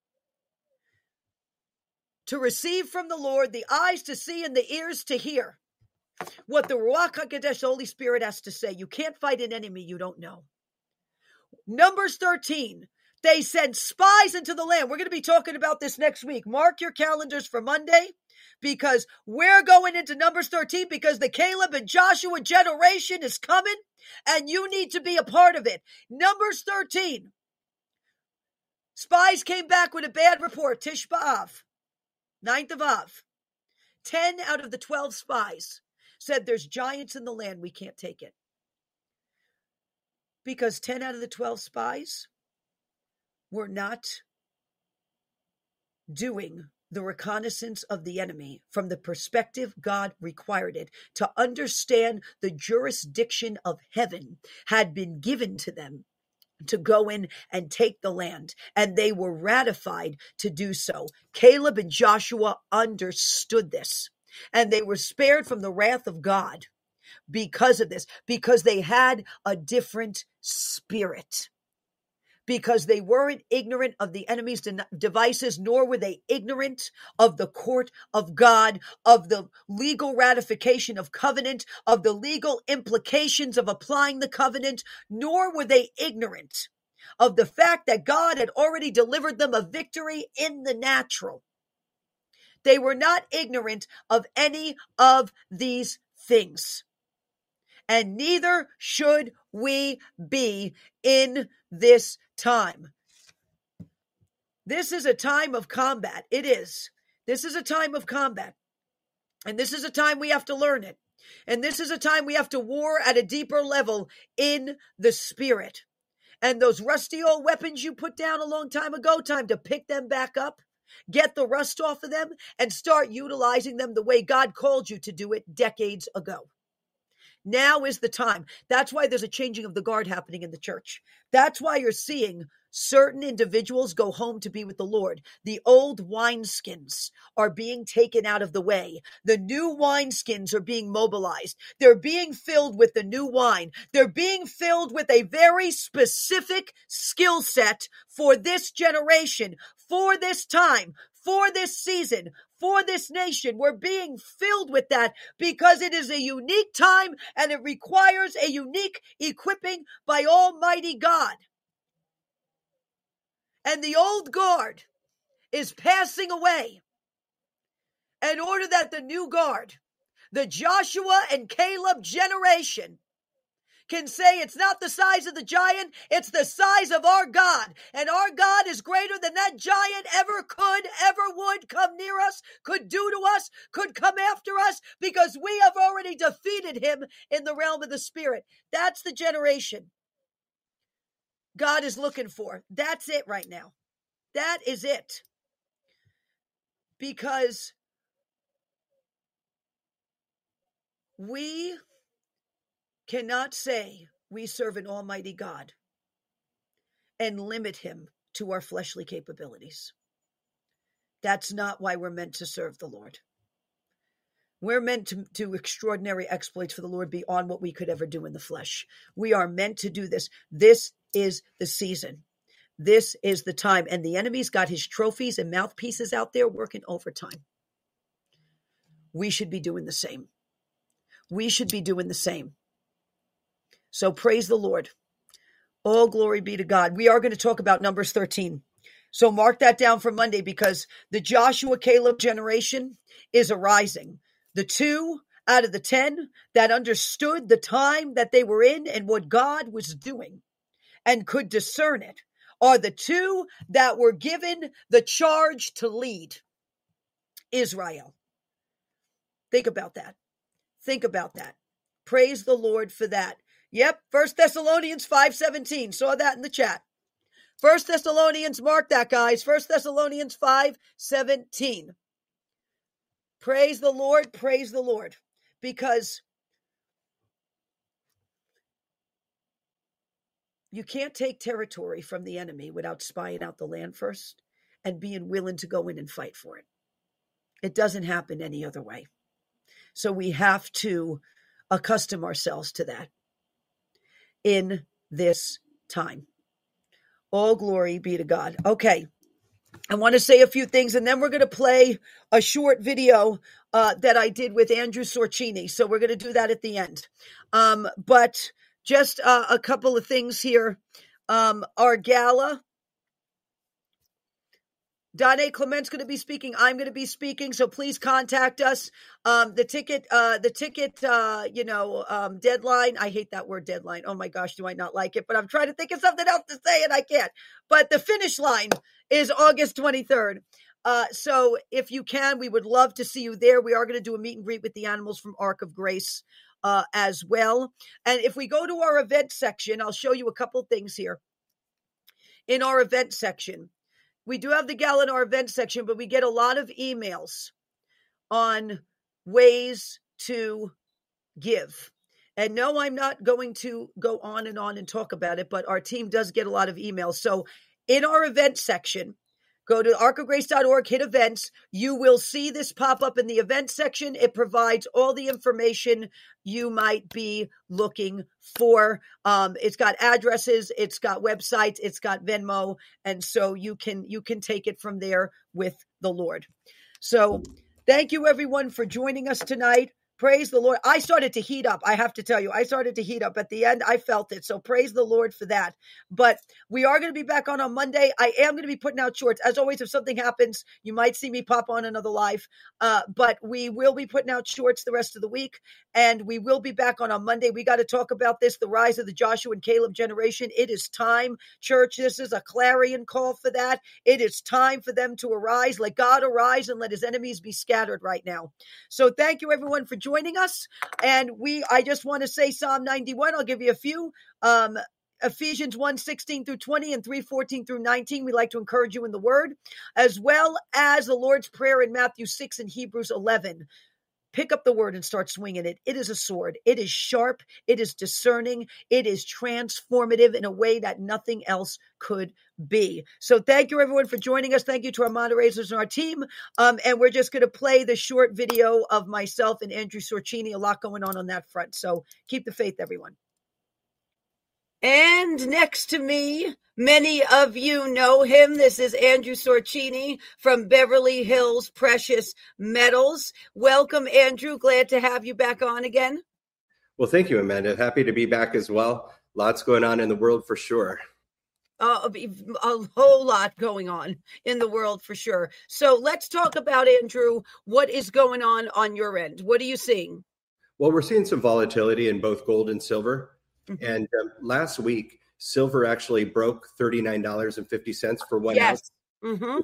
to receive from the Lord the eyes to see and the ears to hear what the Ruach HaKodesh, the Holy Spirit, has to say. You can't fight an enemy you don't know. Numbers thirteen, they sent spies into the land. We're going to be talking about this next week. Mark your calendars for Monday, because we're going into Numbers thirteen because the Caleb and Joshua generation is coming and you need to be a part of it. Numbers thirteen. Spies came back with a bad report. Tish B'Av, ninth of Av. Ten out of the twelve spies said there's giants in the land. We can't take it. Because ten out of the twelve spies were not doing the reconnaissance of the enemy from the perspective God required it. To understand the jurisdiction of heaven had been given to them to go in and take the land, and they were ratified to do so. Caleb and Joshua understood this, and they were spared from the wrath of God because of this, because they had a different spirit. Because they weren't ignorant of the enemy's de- devices, nor were they ignorant of the court of God, of the legal ratification of covenant, of the legal implications of applying the covenant, nor were they ignorant of the fact that God had already delivered them a victory in the natural. They were not ignorant of any of these things. And neither should we be in this time. This is a time of combat. It is. This is a time of combat. And this is a time we have to learn it. And this is a time we have to war at a deeper level in the spirit. And those rusty old weapons you put down a long time ago, time to pick them back up, get the rust off of them, and start utilizing them the way God called you to do it decades ago. Now is the time. That's why there's a changing of the guard happening in the church. That's why you're seeing certain individuals go home to be with the Lord. The old wineskins are being taken out of the way. The new wineskins are being mobilized. They're being filled with the new wine. They're being filled with a very specific skill set for this generation, for this time, for this season, for this nation. We're being filled with that because it is a unique time and it requires a unique equipping by Almighty God. And the old guard is passing away in order that the new guard, the Joshua and Caleb generation, can say it's not the size of the giant, it's the size of our God. And our God is greater than that giant ever could, ever would come near us, could do to us, could come after us, because we have already defeated him in the realm of the spirit. That's the generation God is looking for. That's it right now. That is it. Because we cannot say we serve an almighty God and limit him to our fleshly capabilities. That's not why we're meant to serve the Lord. We're meant to do extraordinary exploits for the Lord beyond what we could ever do in the flesh. We are meant to do this. This is the season. This is the time. And the enemy's got his trophies and mouthpieces out there working overtime. We should be doing the same. We should be doing the same. So praise the Lord. All glory be to God. We are going to talk about Numbers thirteen. So mark that down for Monday, because the Joshua Caleb generation is arising. The two out of the ten that understood the time that they were in and what God was doing and could discern it are the two that were given the charge to lead Israel. Think about that. Think about that. Praise the Lord for that. Yep, First Thessalonians five seventeen. Saw that in the chat. First Thessalonians, mark that, guys. First Thessalonians five seventeen. Praise the Lord. Praise the Lord. Because you can't take territory from the enemy without spying out the land first and being willing to go in and fight for it. It doesn't happen any other way. So we have to accustom ourselves to that in this time. All glory be to God. Okay. I want to say a few things, and then we're going to play a short video uh, that I did with Andrew Sorcini. So we're going to do that at the end. Um, but just uh, a couple of things here. Um, our gala, Donna Clement's going to be speaking. I'm going to be speaking. So please contact us. Um, the ticket, uh, the ticket, uh, you know, um, deadline. I hate that word deadline. Oh my gosh, do I not like it? But I'm trying to think of something else to say and I can't. But the finish line is August twenty-third. Uh, so if you can, we would love to see you there. We are going to do a meet and greet with the animals from Ark of Grace uh, as well. And if we go to our event section, I'll show you a couple things here. In our event section, we do have the gala in our event section, but we get a lot of emails on ways to give. And no, I'm not going to go on and on and talk about it, but our team does get a lot of emails. So in our event section, go to ark of grace dot org, hit events. You will see this pop up in the event section. It provides all the information you might be looking for. Um, it's got addresses, it's got websites, it's got Venmo. And so you can, you can take it from there with the Lord. So thank you everyone for joining us tonight. Praise the Lord. I started to heat up. I have to tell you, I started to heat up at the end. I felt it. So praise the Lord for that. But we are going to be back on on Monday. I am going to be putting out shorts. As always, if something happens, you might see me pop on another live. Uh, but we will be putting out shorts the rest of the week. And we will be back on on Monday. We got to talk about this, the rise of the Joshua and Caleb generation. It is time, church. This is a clarion call for that. It is time for them to arise. Let God arise and let his enemies be scattered right now. So thank you everyone for joining us. And we, I just want to say Psalm ninety-one. I'll give you a few. Um, Ephesians one, sixteen through twenty and three, fourteen through nineteen. We like to encourage you in the word, as well as the Lord's Prayer in Matthew six and Hebrews eleven. Pick up the word and start swinging it. It is a sword. It is sharp. It is discerning. It is transformative in a way that nothing else could be. So thank you everyone for joining us. Thank you to our moderators and our team. Um, and we're just going to play the short video of myself and Andrew Sorcini. A lot going on on that front. So keep the faith, everyone. And next to me, many of you know him. This is Andrew Sorcini from Beverly Hills Precious Metals. Welcome, Andrew. Glad to have you back on again. Well, thank you, Amanda. Happy to be back as well. Lots going on in the world for sure. Uh, a whole lot going on in the world for sure. So let's talk about, Andrew, what is going on on your end? What are you seeing? Well, we're seeing some volatility in both gold and silver. Mm-hmm. And um, last week, silver actually broke thirty-nine dollars and fifty cents for one yes. ounce. Mm-hmm.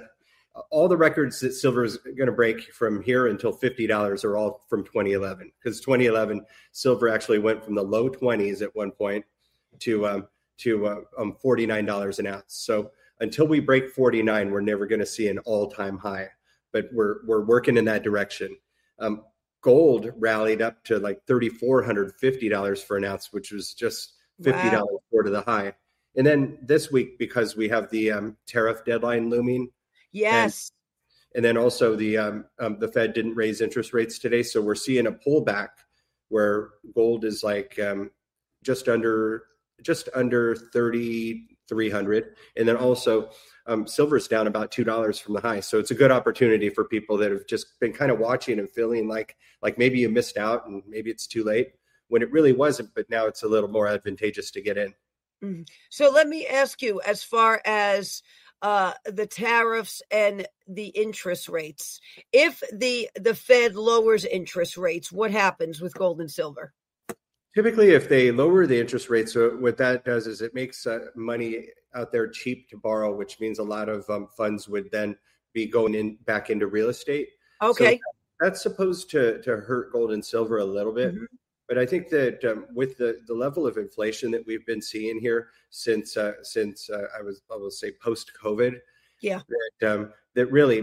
All the records that silver is going to break from here until fifty dollars are all from twenty eleven. Because twenty eleven, silver actually went from the low twenties at one point to um, to uh, um, forty-nine dollars an ounce. So until we break forty-nine, we're never going to see an all-time high. But we're we're working in that direction. Um, Gold rallied up to like three thousand four hundred fifty dollars for an ounce, which was just fifty dollars wow. short of the high. And then this week, because we have the um, tariff deadline looming. Yes. And, and then also the um, um, the Fed didn't raise interest rates today. So we're seeing a pullback where gold is like um, just under just under thirty-three hundred. And then also um, silver's down about two dollars from the high. So it's a good opportunity for people that have just been kind of watching and feeling like, like maybe you missed out and maybe it's too late when it really wasn't, but now it's a little more advantageous to get in. Mm-hmm. So let me ask you, as far as uh, the tariffs and the interest rates, if the, the Fed lowers interest rates, what happens with gold and silver? Typically, if they lower the interest rates, so what that does is it makes uh, money out there cheap to borrow, which means a lot of um, funds would then be going in back into real estate. Okay. So that's supposed to, to hurt gold and silver a little bit. Mm-hmm. But I think that um, with the, the level of inflation that we've been seeing here since uh, since uh, I was I will say post COVID, yeah, that um, that really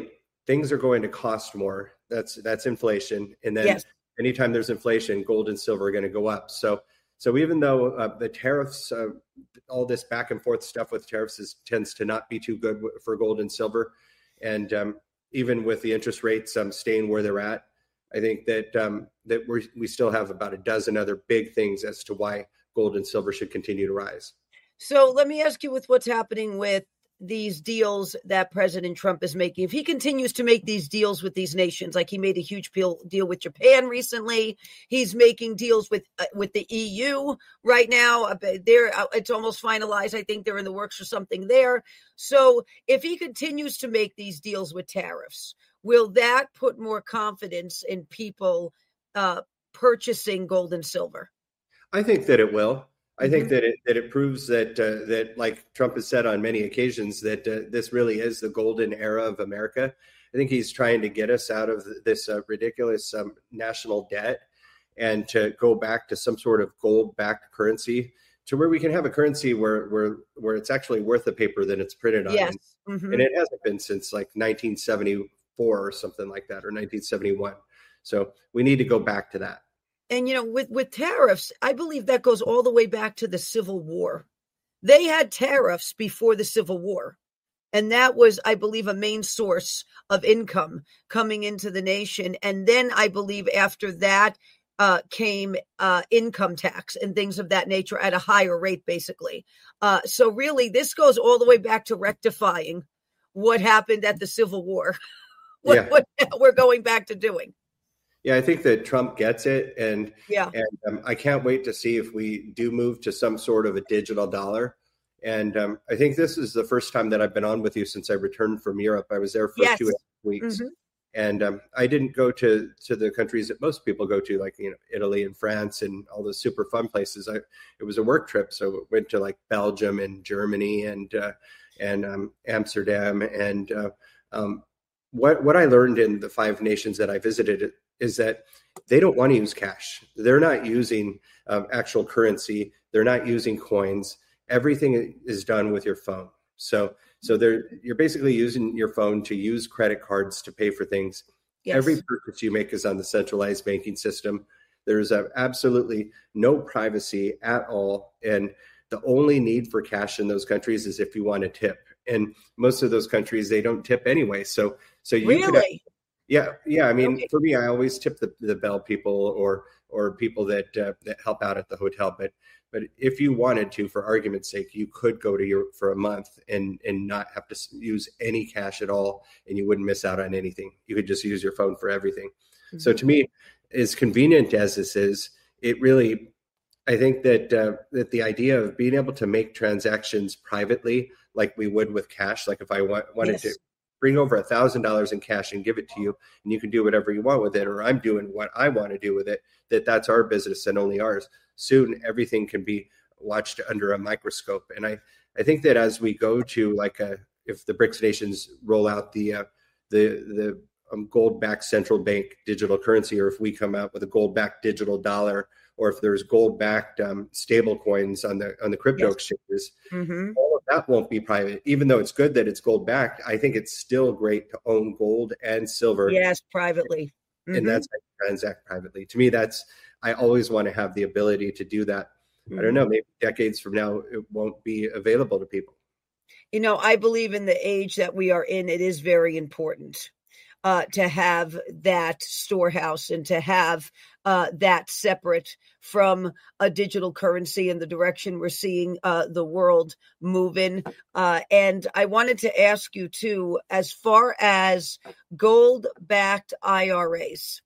things are going to cost more. That's that's inflation, and then Yes. anytime there's inflation, gold and silver are going to go up. So so even though uh, the tariffs, uh, all this back and forth stuff with tariffs is, tends to not be too good for gold and silver, and um, even with the interest rates um, staying where they're at, I think that um, that we we still have about a dozen other big things as to why gold and silver should continue to rise. So let me ask you, with what's happening with these deals that President Trump is making, if he continues to make these deals with these nations, like he made a huge deal, deal with Japan recently, he's making deals with uh, with the E U right now. They're, it's almost finalized. I think they're in the works for something there. So if he continues to make these deals with tariffs, will that put more confidence in people uh, purchasing gold and silver? I think that it will. I Mm-hmm. think that it that it proves that uh, that, like Trump has said on many occasions, that uh, this really is the golden era of America. I think he's trying to get us out of this uh, ridiculous um, national debt and to go back to some sort of gold-backed currency, to where we can have a currency where where where it's actually worth the paper that it's printed on. Yes. And, Mm-hmm. and it hasn't been since like nineteen seventy-four or something like that, or nineteen seventy-one. So we need to go back to that. And, you know, with, with tariffs, I believe that goes all the way back to the Civil War. They had tariffs before the Civil War. And that was, I believe, a main source of income coming into the nation. And then I believe after that uh, came uh, income tax and things of that nature at a higher rate, basically. Uh, so really, this goes all the way back to rectifying what happened at the Civil War, what, Yeah. what we're going back to doing. Yeah, I think that Trump gets it, and Yeah. and um, I can't wait to see if we do move to some sort of a digital dollar. And um, I think this is the first time that I've been on with you since I returned from Europe. I was there for Yes. two weeks, Mhm. and um, I didn't go to to the countries that most people go to, like you know Italy and France and all those super fun places. I it was a work trip, so I went to like Belgium and Germany and uh, and um, Amsterdam. And uh, um, what what I learned in the five nations that I visited is that they don't want to use cash. They're not using um, actual currency. They're not using coins. Everything is done with your phone. So, so they're you're basically using your phone to use credit cards to pay for things. Yes. Every purchase you make is on the centralized banking system. There's uh, absolutely no privacy at all, and the only need for cash in those countries is if you want to tip. And most of those countries, they don't tip anyway. So, so you could have, Really? yeah, yeah. I mean, Okay. for me, I always tip the, the bell people or or people that uh, that help out at the hotel. But but if you wanted to, for argument's sake, you could go to Europe for a month and and not have to s- use any cash at all, and you wouldn't miss out on anything. You could just use your phone for everything. So to me, as convenient as this is, it really, I think that uh, that the idea of being able to make transactions privately, like we would with cash, like if I wa- wanted Yes. to bring over a thousand dollars in cash and give it to you, and you can do whatever you want with it, or I'm doing what I want to do with it, that that's our business and only ours. Soon, everything can be watched under a microscope. And I, I think that as we go to like a, if the BRICS nations roll out the, uh, the, the um, gold-backed central bank digital currency, or if we come out with a gold-backed digital dollar, or if there's gold-backed um, stable coins on the on the crypto Yes. exchanges, Mm-hmm. all of that won't be private. Even though it's good that it's gold-backed, I think it's still great to own gold and silver, Yes, privately. Mhm. and that's how you transact privately. To me, that's I always want to have the ability to do that. I Mhm. don't know, maybe decades from now, it won't be available to people. You know, I believe in the age that we are in, it is very important uh, to have that storehouse and to have uh, that separate from a digital currency and the direction we're seeing uh, the world move in. Uh, and I wanted to ask you too, as far as gold-backed I R As,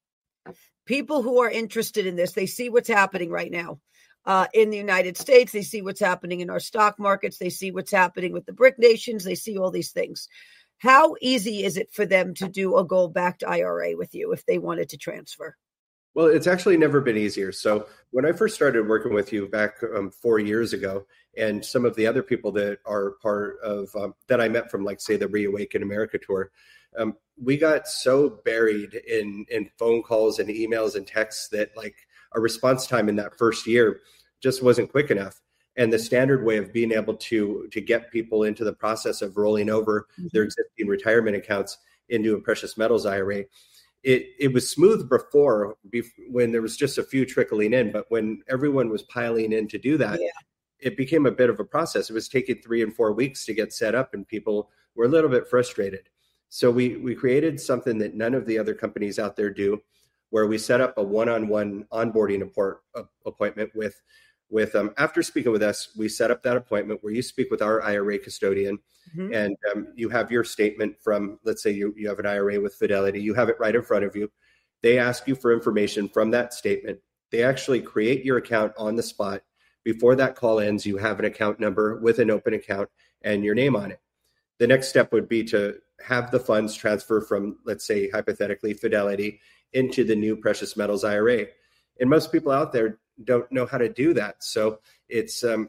people who are interested in this, they see what's happening right now. Uh, in the United States, they see what's happening in our stock markets. They see what's happening with the BRIC nations. They see all these things. How easy is it for them to do a gold-backed I R A with you if they wanted to transfer? Well, it's actually never been easier. So when I first started working with you back um, four years ago, and some of the other people that are part of um, that I met from, like, say, the Reawaken America tour, um, we got so buried in in phone calls and emails and texts that like our response time in that first year just wasn't quick enough. And the standard way of being able to to get people into the process of rolling over their existing retirement accounts into a precious metals I R A. It it was smooth before, when there was just a few trickling in, but when everyone was piling in to do that, yeah. it became a bit of a process. It was taking three and four weeks to get set up, and people were a little bit frustrated. So we we created something that none of the other companies out there do, where we set up a one-on-one onboarding appointment with, with um, after speaking with us, we set up that appointment where you speak with our I R A custodian, mm-hmm. and um, you have your statement from, let's say you, you have an I R A with Fidelity, you have it right in front of you. They ask you for information from that statement. They actually create your account on the spot. Before that call ends, you have an account number with an open account and your name on it. The next step would be to have the funds transfer from, let's say, hypothetically, Fidelity into the new precious metals I R A. And most people out there don't know how to do that. So it's um,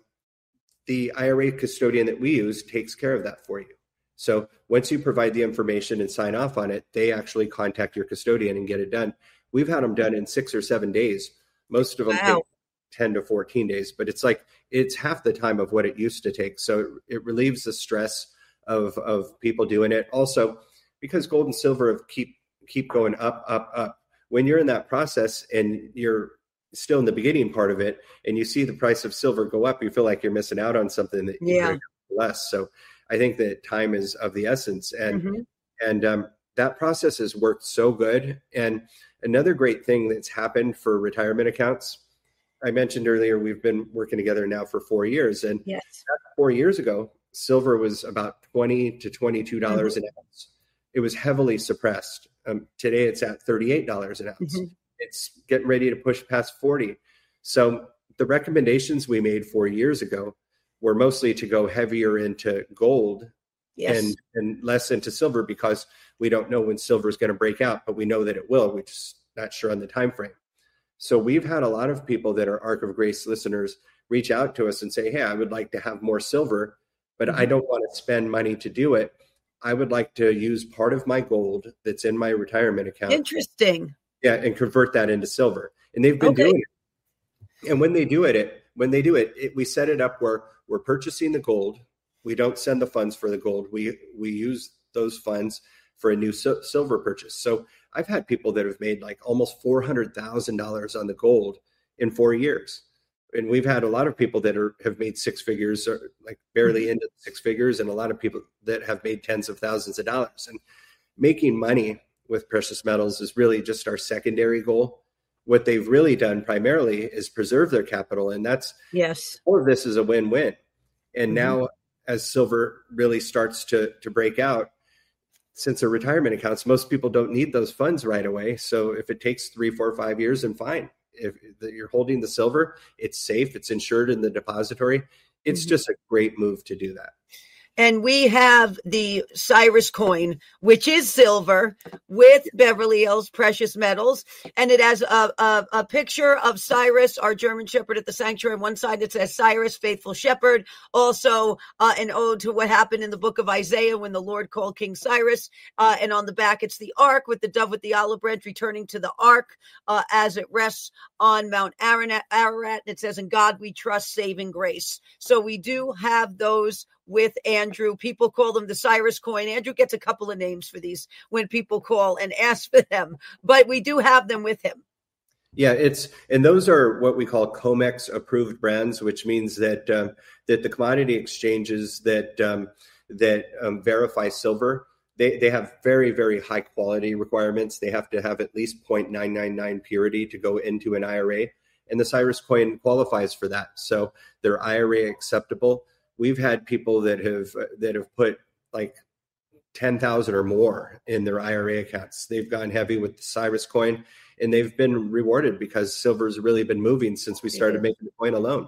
the I R A custodian that we use takes care of that for you. So once you provide the information and sign off on it, they actually contact your custodian and get it done. We've had them done in six or seven days. Most of them wow. take ten to fourteen days, but it's like, it's half the time of what it used to take. So it, it relieves the stress of, of people doing it. Also, because gold and silver keep, keep going up, up, up. When you're in that process and you're still in the beginning part of it and you see the price of silver go up, you feel like you're missing out on something that you yeah. less. So I think that time is of the essence. And, mm-hmm. and um, that process has worked so good. And another great thing that's happened for retirement accounts, I mentioned earlier, we've been working together now for four years. And yes. four years ago, silver was about twenty to twenty-two dollars mm-hmm. an ounce. It was heavily suppressed. Um, today it's at thirty-eight dollars an ounce. Mm-hmm. It's getting ready to push past forty. So the recommendations we made four years ago were mostly to go heavier into gold yes. and, and less into silver, because we don't know when silver is going to break out, but we know that it will. We're just not sure on the time frame. So we've had a lot of people that are Ark of Grace listeners reach out to us and say, hey, I would like to have more silver, but mm-hmm. I don't want to spend money to do it. I would like to use part of my gold that's in my retirement account. Interesting. Yeah, and convert that into silver. And they've been okay. doing it. And when they do it, it when they do it, it, we set it up where we're purchasing the gold. We don't send the funds for the gold. We we use those funds for a new sil- silver purchase. So I've had people that have made like almost four hundred thousand dollars on the gold in four years. And we've had a lot of people that are have made six figures, or like barely into six figures, and a lot of people that have made tens of thousands of dollars. And making money with precious metals is really just our secondary goal. What they've really done primarily is preserve their capital. And that's, yes, all of this is a win-win. And mm-hmm. now as silver really starts to, to break out, since they're retirement accounts, most people don't need those funds right away. So if it takes three, four, five years, then fine. If you're holding the silver, it's safe, it's insured in the depository. It's mm-hmm. just a great move to do that. And we have the Cyrus coin, which is silver with Beverly Hills Precious Metals. And it has a, a, a picture of Cyrus, our German shepherd at the sanctuary. On one side, it says Cyrus, faithful shepherd. Also, uh, an ode to what happened in the book of Isaiah when the Lord called King Cyrus. Uh, and on the back, it's the ark with the dove with the olive branch returning to the ark uh, as it rests on Mount Ararat. Ararat. It says, in God we trust, saving grace. So we do have those with Andrew. People call them the Cyrus coin. Andrew gets a couple of names for these when people call and ask for them, but we do have them with him. Yeah, it's, and those are what we call COMEX approved brands, which means that um, that the commodity exchanges that um, that um, verify silver, they they have very, very high quality requirements. They have to have at least zero point nine nine nine purity to go into an I R A, and the Cyrus coin qualifies for that. So they're I R A acceptable. We've had people that have that have put like ten thousand or more in their I R A accounts. They've gone heavy with the Cyrus coin, and they've been rewarded because silver's really been moving since we started yeah. making the coin alone.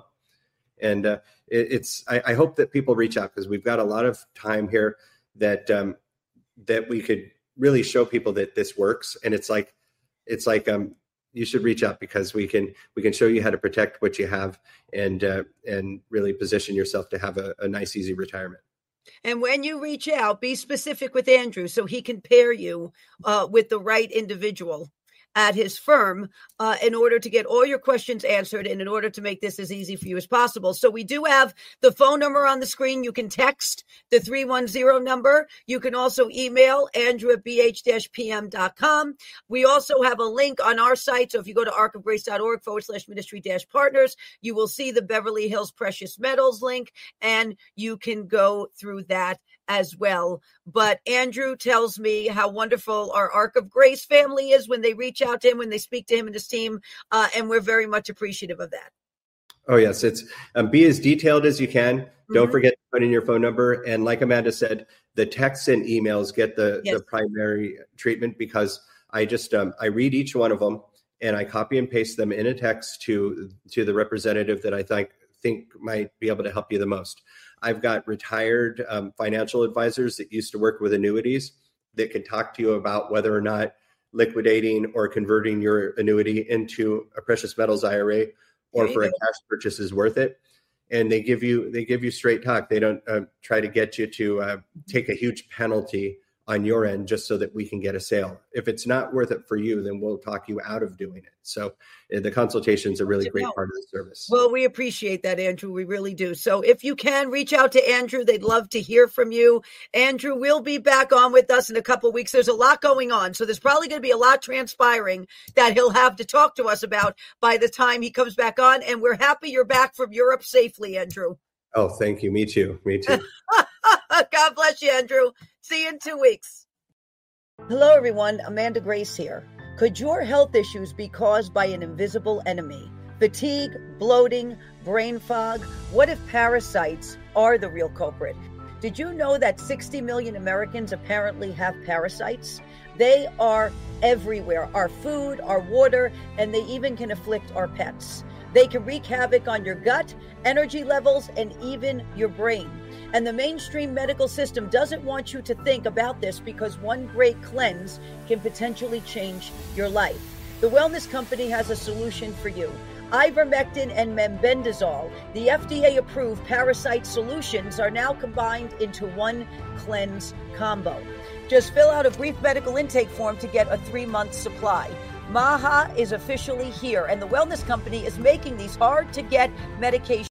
And uh, it, it's I, I hope that people reach out, because we've got a lot of time here that um, that we could really show people that this works. And it's like it's like um. you should reach out, because we can we can show you how to protect what you have and uh, and really position yourself to have a, a nice, easy retirement. And when you reach out, be specific with Andrew so he can pair you uh, with the right individual. at his firm uh, in order to get all your questions answered and in order to make this as easy for you as possible. So we do have the phone number on the screen. You can text the three one zero number. You can also email Andrew at b h dash p m dot com. We also have a link on our site. So if you go to arcofgrace.org forward slash ministry dash partners, you will see the Beverly Hills Precious Metals link, and you can go through that as well. But Andrew tells me how wonderful our Ark of Grace family is when they reach out to him, when they speak to him and his team, uh, and we're very much appreciative of that. Oh, yes. It's um, be as detailed as you can. Mm-hmm. Don't forget to put in your phone number. And like Amanda said, the texts and emails get the, yes. the primary treatment, because I just um, I read each one of them and I copy and paste them in a text to to the representative that I think think might be able to help you the most. I've got retired um, financial advisors that used to work with annuities that can talk to you about whether or not liquidating or converting your annuity into a precious metals I R A or for a cash purchase is worth it. And they give you they give you straight talk. They don't uh, try to get you to uh, take a huge penalty on your end just so that we can get a sale. If it's not worth it for you, then we'll talk you out of doing it. So uh, the consultation is a really great part of the service. Well, we appreciate that, Andrew. We really do. So if you can, reach out to Andrew. They'd love to hear from you. Andrew will be back on with us in a couple of weeks. There's a lot going on. So there's probably going to be a lot transpiring that he'll have to talk to us about by the time he comes back on. And we're happy you're back from Europe safely, Andrew. Oh, thank you. Me too. Me too. God bless you, Andrew. See you in two weeks. Hello, everyone. Amanda Grace here. Could your health issues be caused by an invisible enemy? Fatigue, bloating, brain fog? What if parasites are the real culprit? Did you know that sixty million Americans apparently have parasites? They are everywhere. Our food, our water, and they even can afflict our pets. They can wreak havoc on your gut, energy levels, and even your brain. And the mainstream medical system doesn't want you to think about this, because one great cleanse can potentially change your life. The Wellness Company has a solution for you. Ivermectin and mebendazole, the F D A-approved parasite solutions, are now combined into one cleanse combo. Just fill out a brief medical intake form to get a three-month supply. MAHA is officially here, and the Wellness Company is making these hard-to-get medications